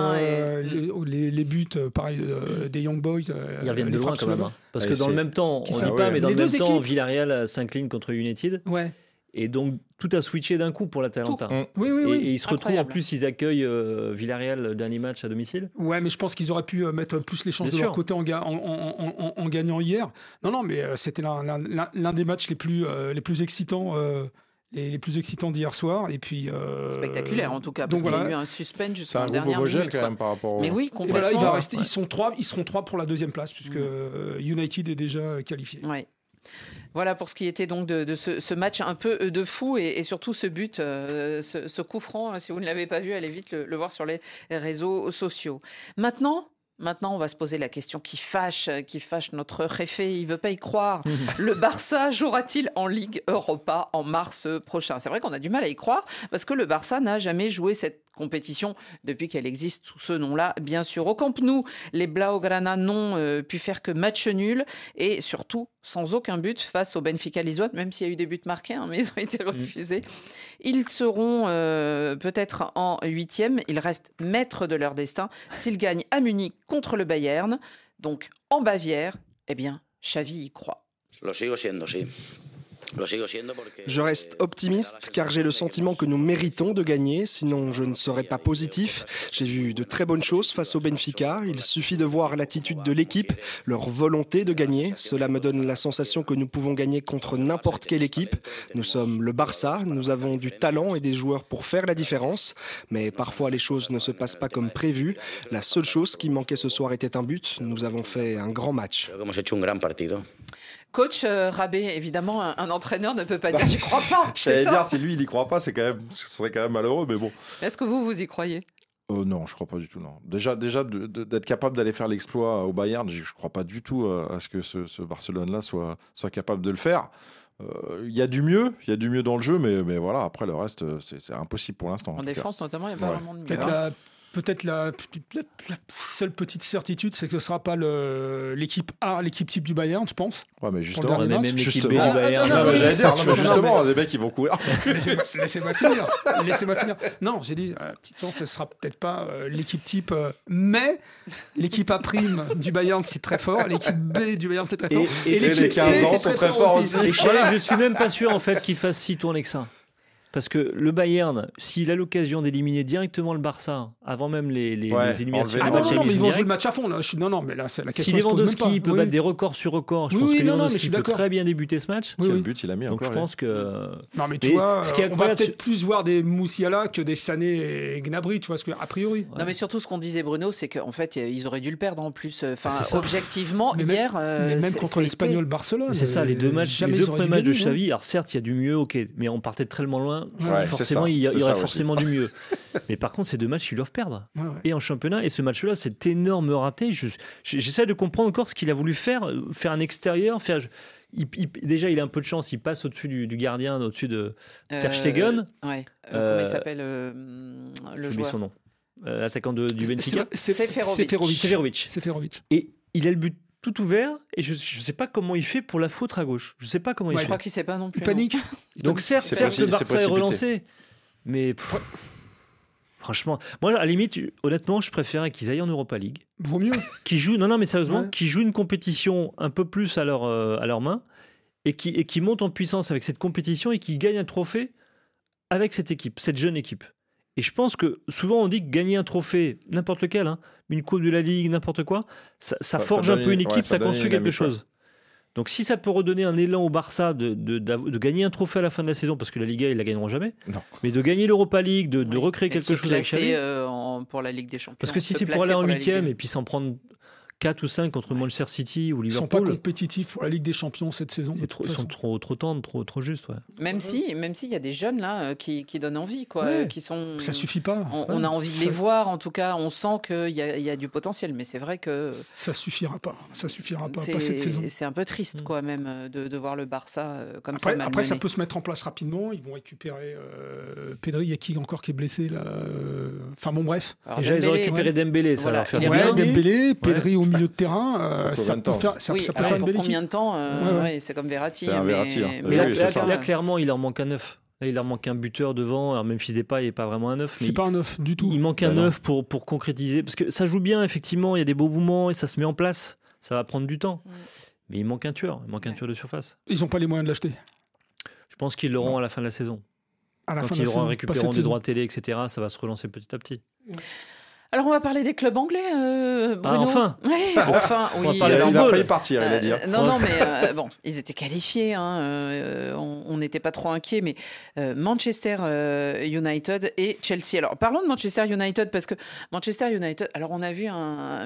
Les buts, pareil, des Young Boys. Ils reviennent de loin quand même. Parce que dans le même temps, on ne dit pas, mais dans le même temps, Villarreal s'incline contre United. Ouais. Et donc, tout a switché d'un coup pour l'Atalanta. Oui. Et ils se retrouvent, en plus, ils accueillent Villarreal, le dernier match à domicile. Ouais, mais je pense qu'ils auraient pu mettre plus les chances de leur côté en gagnant hier. Non, mais c'était l'un des matchs les plus excitants. Les plus excitants d'hier soir, et puis spectaculaire en tout cas, parce qu'il y a eu un suspense jusqu'à la dernière minute. Quand même, par rapport mais oui, complètement. Et voilà, ils seront 3 pour la 2e place, puisque United est déjà qualifié. Ouais. Voilà pour ce qui était donc de ce match un peu de fou, et surtout ce but, ce coup franc. Si vous ne l'avez pas vu, allez vite le voir sur les réseaux sociaux. Maintenant, on va se poser la question qui fâche notre réfé. Il ne veut pas y croire. Le Barça jouera-t-il en Ligue Europa en mars prochain ? C'est vrai qu'on a du mal à y croire, parce que le Barça n'a jamais joué cette compétition depuis qu'elle existe sous ce nom-là, bien sûr. Au Camp Nou, les Blaugrana n'ont pu faire que match nul, et surtout sans aucun but face au Benfica Lisbonne, même s'il y a eu des buts marqués, mais ils ont été refusés. Ils seront peut-être en 8e. Ils restent maîtres de leur destin s'ils gagnent à Munich contre le Bayern. Donc en Bavière, eh bien, Xavi y croit. Lo sigo siendo, sí. Je reste optimiste car j'ai le sentiment que nous méritons de gagner, sinon je ne serais pas positif. J'ai vu de très bonnes choses face au Benfica. Il suffit de voir l'attitude de l'équipe, leur volonté de gagner. Cela me donne la sensation que nous pouvons gagner contre n'importe quelle équipe. Nous sommes le Barça, nous avons du talent et des joueurs pour faire la différence. Mais parfois les choses ne se passent pas comme prévu. La seule chose qui manquait ce soir était un but. Nous avons fait un grand match. Coach Rabé, évidemment, un entraîneur ne peut pas dire « j'y crois pas ». J'allais dire, si lui, il y croit pas, ce serait quand même malheureux, mais bon. Est-ce que vous y croyez ? Non, je crois pas du tout, non. Déjà d'être capable d'aller faire l'exploit au Bayern, je crois pas du tout à ce que ce Barcelone-là soit capable de le faire. Il y a du mieux dans le jeu, mais voilà, après le reste, c'est impossible pour l'instant. En défense, notamment, il n'y a pas vraiment de mieux. Peut-être la seule petite certitude, c'est que ce ne sera pas l'équipe A, l'équipe type du Bayern, je pense. Ouais, mais justement, même l'équipe B du Bayern. J'allais dire, justement, les mecs, ils vont courir. Laissez-moi finir. Non, j'ai dit, petite chance, ce ne sera peut-être pas l'équipe type, mais l'équipe A' du Bayern, c'est très fort. L'équipe B du Bayern, c'est très fort. Et l'équipe C, c'est très fort aussi. Et je suis même pas sûr, en fait, qu'il fasse si tourner que ça. Parce que le Bayern, s'il a l'occasion d'éliminer directement le Barça avant même les éliminations du match, mais ils vont jouer le match à fond là. Non, mais là c'est la question. Si Lewandowski peut battre des records sur records, je pense que Lewandowski peut très bien débuter ce match. Quel but il a mis donc encore. Je pense que. Non, mais tu vois, on va peut-être plus voir des Moussiala que des Sané et Gnabry, tu vois, a priori. Non, mais surtout ce qu'on disait Bruno, c'est qu'en fait ils auraient dû le perdre en plus. Enfin, objectivement, hier. Mais même contre l'Espagnol Barcelone. C'est ça, les deux premiers matchs de Xavi. Alors certes, il y a du mieux, ok, mais on partait tellement loin. Forcément, il y aurait forcément du mieux. Mais par contre, ces deux matchs, ils doivent perdre. Et en championnat, et ce match-là, cet énorme raté, j'essaie de comprendre encore ce qu'il a voulu faire un extérieur, déjà, il a un peu de chance, il passe au-dessus du gardien, au-dessus de Ter Stegen. Comment il s'appelle le joueur, son nom. L'attaquant du Benfica. Seferovic. Et il a le but tout ouvert et je sais pas comment il fait pour la foutre à gauche. Je sais pas comment il fait. Je crois qu'il sait pas non plus. Il panique. Donc certes le Barça est relancé, mais franchement, moi à la limite, honnêtement, je préférais qu'ils aillent en Europa League. Vaut mieux. Qu'ils jouent, non mais sérieusement, qu'ils jouent une compétition un peu plus à leur main et qui montent en puissance avec cette compétition et qui gagnent un trophée avec cette équipe, cette jeune équipe. Et je pense que souvent on dit que gagner un trophée, n'importe lequel, une coupe de la Ligue, n'importe quoi, ça forge un peu une équipe, ça construit quelque chose. Donc si ça peut redonner un élan au Barça de gagner un trophée à la fin de la saison, parce que la Liga, ils la gagneront jamais, mais de gagner l'Europa League, de recréer quelque chose avec Xavi. Pour la Ligue des Champions. Parce que si c'est pour aller en 8e et puis s'en prendre 4 ou 5 contre Manchester City ou Liverpool. Ils ne sont pas compétitifs pour la Ligue des Champions cette saison. Ils sont trop tendres, trop justes. Ouais. Même s'il y a des jeunes là qui donnent envie, qui sont. Ça suffit pas. On a envie de les voir. En tout cas, on sent qu'il y a du potentiel, mais c'est vrai que ça suffira pas. Ça suffira pas cette saison. C'est un peu triste, même, de voir le Barça comme ça. Après, ça peut se mettre en place rapidement. Ils vont récupérer Pedri. Il y a qui encore qui est blessé là. Enfin bon, bref. Alors, déjà, ils ont récupéré Dembélé. Ça va leur faire Dembélé, Pedri au milieu de terrain, ça peut faire une belle équipe. Combien de temps c'est comme Verratti. Là, clairement, il leur manque un 9. Là, il leur manque un buteur devant. Alors, Memphis Depay n'est pas vraiment un 9. C'est pas un 9 du tout. Il manque un 9 pour concrétiser. Parce que ça joue bien, effectivement. Il y a des beaux mouvements et ça se met en place. Ça va prendre du temps. Mais il manque un tueur. Il manque un tueur de surface. Ils n'ont pas les moyens de l'acheter. Je pense qu'ils l'auront à la fin de la saison. Quand ils auront récupéré des droits télé, etc., ça va se relancer petit à petit. Alors, on va parler des clubs anglais, Bruno. Enfin enfin, oui. Il a failli partir, il a dit. Non, mais ils étaient qualifiés. On n'était pas trop inquiets, mais Manchester United et Chelsea. Alors, parlons de Manchester United, parce que Manchester United... Alors, on a vu un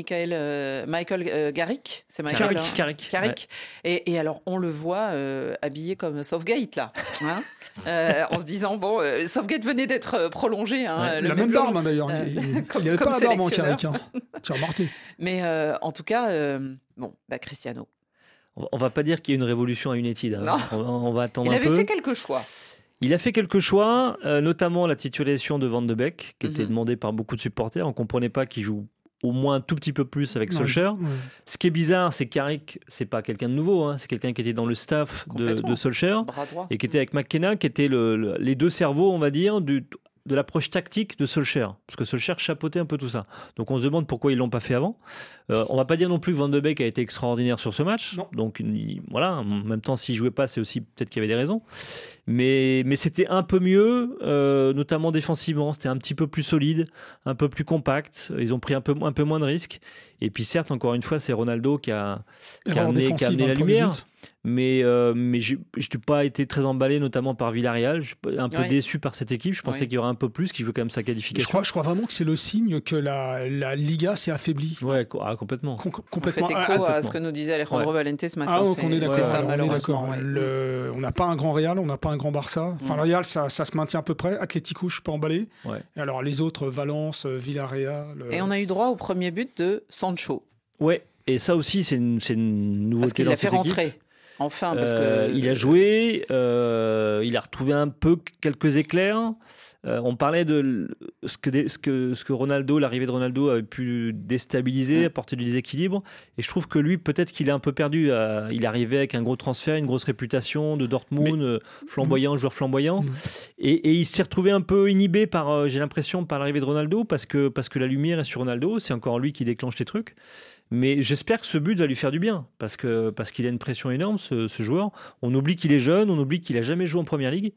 Michael Carrick. C'est Michael Carrick. Carrick. Ouais. Et alors, on le voit habillé comme Southgate, là. En se disant, Southgate venait d'être prolongé. Il a même barbe, d'ailleurs. Il n'avait pas la barbe en Carrick. Tu as remarqué. Mais en tout cas, Cristiano. On va pas dire qu'il y a une révolution à United. On va attendre un peu. Il avait fait quelques choix. Il a fait quelques choix, notamment la titularisation de Van de Beek, qui était demandée par beaucoup de supporters. On ne comprenait pas qu'il joue au moins un tout petit peu plus avec Solskjaer. Ce qui est bizarre, c'est que Carrick, c'est pas quelqu'un de nouveau, c'est quelqu'un qui était dans le staff de Solskjaer et qui était avec McKenna, qui étaient les deux cerveaux, on va dire, de l'approche tactique de Solskjaer, parce que Solskjaer chapeautait un peu tout ça. Donc on se demande pourquoi ils l'ont pas fait avant. On va pas dire non plus que Van de Beek a été extraordinaire sur ce match. Non. Donc voilà, en même temps s'il jouait pas, c'est aussi peut-être qu'il y avait des raisons. Mais c'était un peu mieux, notamment défensivement. C'était un petit peu plus solide, un peu plus compact. Ils ont pris un peu moins de risques. Et puis certes, encore une fois, c'est Ronaldo qui a amené la lumière. Mais je n'ai pas été très emballé, notamment par Villarreal. Je suis un peu déçu par cette équipe. Je pensais qu'il y aurait un peu plus, qui veut quand même sa qualification. Je crois vraiment que c'est le signe que la Liga s'est affaiblie. Ouais, complètement. Complètement. On fait écho à ce que nous disait Alejandro Valente ce matin. On est d'accord. C'est ça, malheureusement. On n'a pas un grand Real, on n'a pas un grand Barça. Enfin, le Real, ça se maintient à peu près. Atlético, je ne suis pas emballé. Et alors, les autres, Valence, Villarreal. Et on a eu droit au premier but de Sancho. Ouais, et ça aussi, c'est une nouveauté. Parce qu'il l'a fait rentrer. Enfin, parce que il a joué, il a retrouvé un peu quelques éclairs. On parlait de ce que Ronaldo, l'arrivée de Ronaldo avait pu déstabiliser, apporter du déséquilibre. Et je trouve que lui, peut-être qu'il est un peu perdu. Il arrivait avec un gros transfert, une grosse réputation de Dortmund, joueur flamboyant. Et il s'est retrouvé un peu inhibé j'ai l'impression, par l'arrivée de Ronaldo, parce que la lumière est sur Ronaldo. C'est encore lui qui déclenche les trucs. Mais j'espère que ce but va lui faire du bien, parce qu'il a une pression énorme, ce joueur. On oublie qu'il est jeune, on oublie qu'il n'a jamais joué en Première Ligue.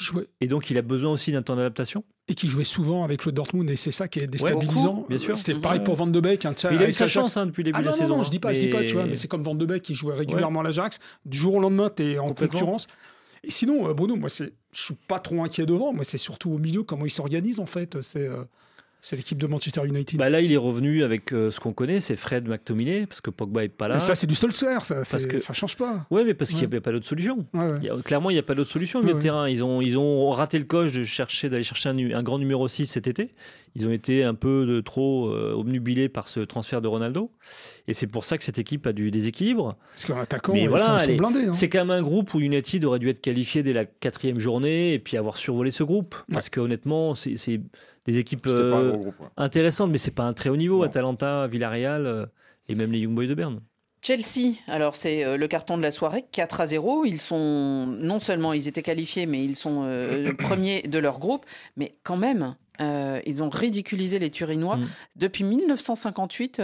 Et donc il a besoin aussi d'un temps d'adaptation. Et qui jouait souvent avec le Dortmund, et c'est ça qui est déstabilisant. Bien sûr. C'était pareil pour Van de Beek. Il a eu sa chance depuis le début de la saison. Non, je dis pas, tu vois, mais c'est comme Van de Beek qui jouait régulièrement à l'Ajax. Du jour au lendemain, tu es en concurrence. Et sinon, Bruno, moi, je suis pas trop inquiet devant. Moi, c'est surtout au milieu, comment ils s'organisent en fait. C'est l'équipe de Manchester United. Là, il est revenu avec ce qu'on connaît, c'est Fred McTominay, parce que Pogba n'est pas là. Mais ça, c'est du Solskjaer, ça change pas. Oui, mais parce qu'il n'y a pas d'autre solution. Clairement, il n'y a pas d'autre solution au milieu de terrain. Ils ont raté le coche d'aller chercher un grand numéro 6 cet été. Ils ont été un peu trop obnubilés par ce transfert de Ronaldo. Et c'est pour ça que cette équipe a du déséquilibre. Parce qu'en attaquant, ils sont blindés. C'est quand même un groupe où United aurait dû être qualifié dès la 4e journée et puis avoir survolé ce groupe. Parce qu'honnêtement, c'est des équipes intéressantes, mais c'est pas un très haut niveau. Atalanta, Villarreal et même les Young Boys de Berne. Chelsea, alors c'est le carton de la soirée, 4-0. Non seulement ils étaient qualifiés, mais ils sont premiers de leur groupe. Mais quand même, ils ont ridiculisé les Turinois. Depuis 1958,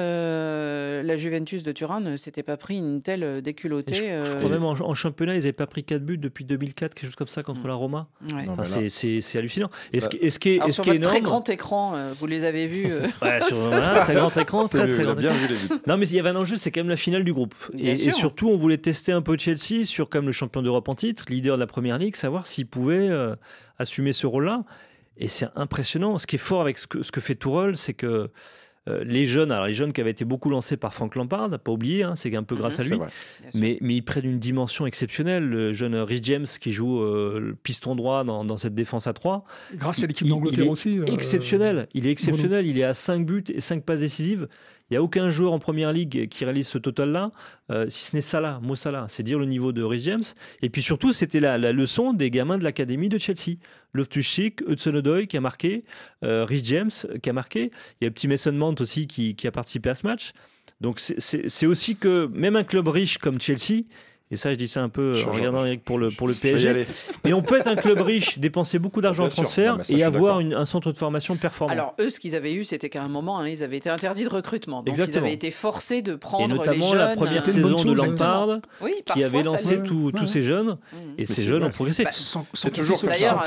la Juventus de Turin ne s'était pas pris une telle déculottée. Je crois même en championnat, ils n'avaient pas pris 4 buts depuis 2004, quelque chose comme ça, contre la Roma. Ouais. C'est hallucinant. Sur votre très grand écran, vous les avez vus sur un très grand écran. Très grand bien vu les buts. Non, mais il y avait un enjeu, c'est quand même la finale du groupe. Et surtout, on voulait tester un peu Chelsea sur comme le champion d'Europe en titre, leader de la Première Ligue, savoir s'il pouvait assumer ce rôle-là. Et c'est impressionnant. Ce qui est fort avec ce que fait Tourelle, c'est que les jeunes qui avaient été beaucoup lancés par Frank Lampard, pas oublier, c'est un peu grâce à lui, mais ils prennent une dimension exceptionnelle. Le jeune Rhys James qui joue le piston droit dans cette défense à 3. Grâce à l'équipe d'Angleterre aussi. Exceptionnel. Il est exceptionnel. Il est à 5 buts et 5 passes décisives. Il n'y a aucun joueur en Première Ligue qui réalise ce total-là, si ce n'est Mo Salah. C'est dire le niveau de Rhys James. Et puis surtout, c'était la leçon des gamins de l'académie de Chelsea. Loftus-Cheek, Hudson-Odoi qui a marqué, Rhys James qui a marqué. Il y a le petit Mason Mount aussi qui a participé à ce match. Donc c'est aussi que même un club riche comme Chelsea, et ça je dis ça un peu en regardant Eric pour le PSG, mais on peut être un club riche, dépenser beaucoup d'argent en transfert et avoir un centre de formation performant. Alors eux, ce qu'ils avaient eu, c'était qu'à un moment, ils avaient été interdits de recrutement. Donc Exactement. Ils avaient été forcés de prendre les jeunes. Et notamment la première saison de Lampard, qui avait lancé tous ces jeunes, et ces jeunes ont progressé. C'est toujours d'ailleurs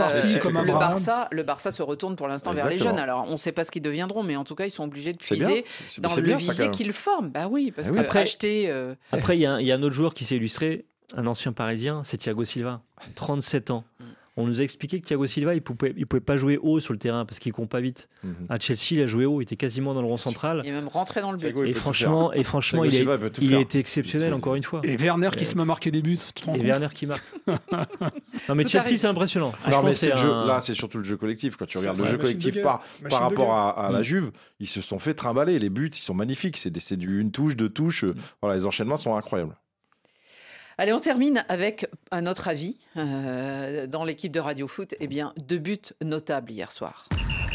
le Barça se retourne pour l'instant vers les jeunes. Alors on ne sait pas ce qu'ils deviendront, mais en tout cas ils sont obligés de puiser dans le vivier qu'ils forment. Bah oui, parce que acheter. Après il y a un autre joueur qui s'est illustré. Un ancien parisien, c'est Thiago Silva, 37 ans. On nous a expliqué que Thiago Silva, il pouvait pas jouer haut sur le terrain parce qu'il court pas vite. À Chelsea, il a joué haut, il était quasiment dans le rond central. Il est même rentré dans le but. Et franchement, il a été exceptionnel encore une fois. Et Werner qui se met à marquer des buts. Werner qui marque. Non mais Chelsea, c'est impressionnant. Non mais là, c'est surtout le jeu collectif. Quand tu regardes le jeu collectif par rapport à la Juve, ils se sont fait trimballer. Les buts, ils sont magnifiques. C'est du une touche, deux touches. Voilà, les enchaînements sont incroyables. Allez, on termine avec un autre avis. Dans l'équipe de Radio Foot, 2 buts notables hier soir.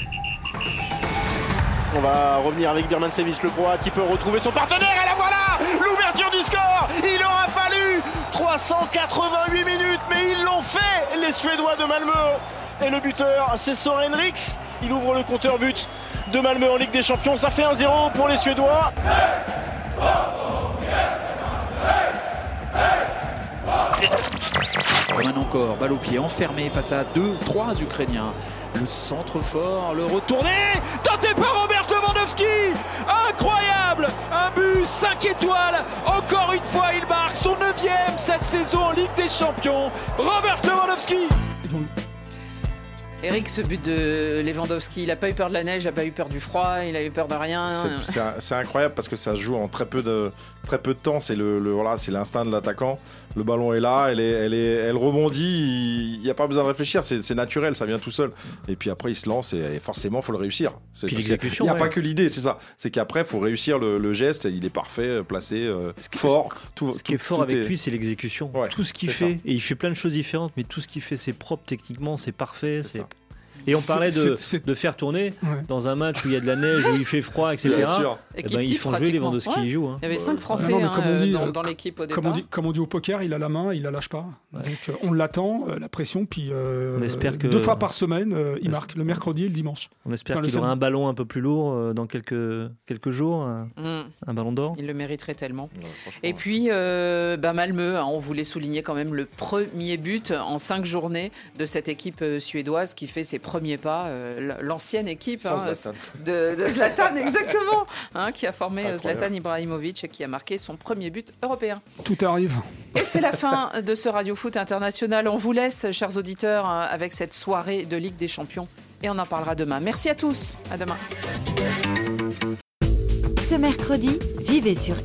On va revenir avec Birmancevic, le Croate, qui peut retrouver son partenaire. Et la voilà, l'ouverture du score. Il aura fallu 388 minutes, mais ils l'ont fait, les Suédois de Malmö. Et le buteur, c'est Søren Riks. Il ouvre le compteur but de Malmö en Ligue des Champions. Ça fait 1-0 pour les Suédois. Roman encore, balle au pied, enfermé face à 2-3 Ukrainiens. Le centre fort, le retourné, tenté par Robert Lewandowski. Incroyable, un but 5 étoiles. Encore une fois, il marque son 9e cette saison en Ligue des Champions. Robert Lewandowski. Eric, ce but de Lewandowski, il n'a pas eu peur de la neige, il n'a pas eu peur du froid, il n'a eu peur de rien. C'est incroyable parce que ça se joue en très peu de temps. C'est c'est l'instinct de l'attaquant. Le ballon est là, elle rebondit. Il n'y a pas besoin de réfléchir, c'est naturel, ça vient tout seul. Et puis après, il se lance et forcément, il faut le réussir. Puis l'exécution. Il n'y a pas que l'idée, c'est ça. C'est qu'après, il faut réussir le geste. Il est parfait, placé, fort. Ce qui est fort avec lui, c'est l'exécution. Ouais, tout ce qu'il fait, et il fait plein de choses différentes, mais tout ce qu'il fait, c'est propre techniquement, c'est parfait. Et on parlait de faire tourner dans un match où il y a de la neige, où il fait froid, etc. Ils font jouer Lewandowski, il joue. Il y avait 5 Français dans l'équipe au départ. Comme on dit au poker, il a la main, il la lâche pas. Donc on l'attend, la pression, puis on espère que 2 fois par semaine, il marque le mercredi et le dimanche. On espère qu'il aura un ballon un peu plus lourd dans quelques jours, un ballon d'or. Il le mériterait tellement. Et puis Malmö, on voulait souligner quand même le premier but en 5 journées de cette équipe suédoise qui fait ses premiers pas, l'ancienne équipe de Zlatan, exactement, qui a formé Zlatan Ibrahimovic et qui a marqué son premier but européen. Tout arrive. Et c'est la fin de ce Radio Foot International. On vous laisse, chers auditeurs, avec cette soirée de Ligue des Champions et on en parlera demain. Merci à tous, à demain. Ce mercredi, vivez sur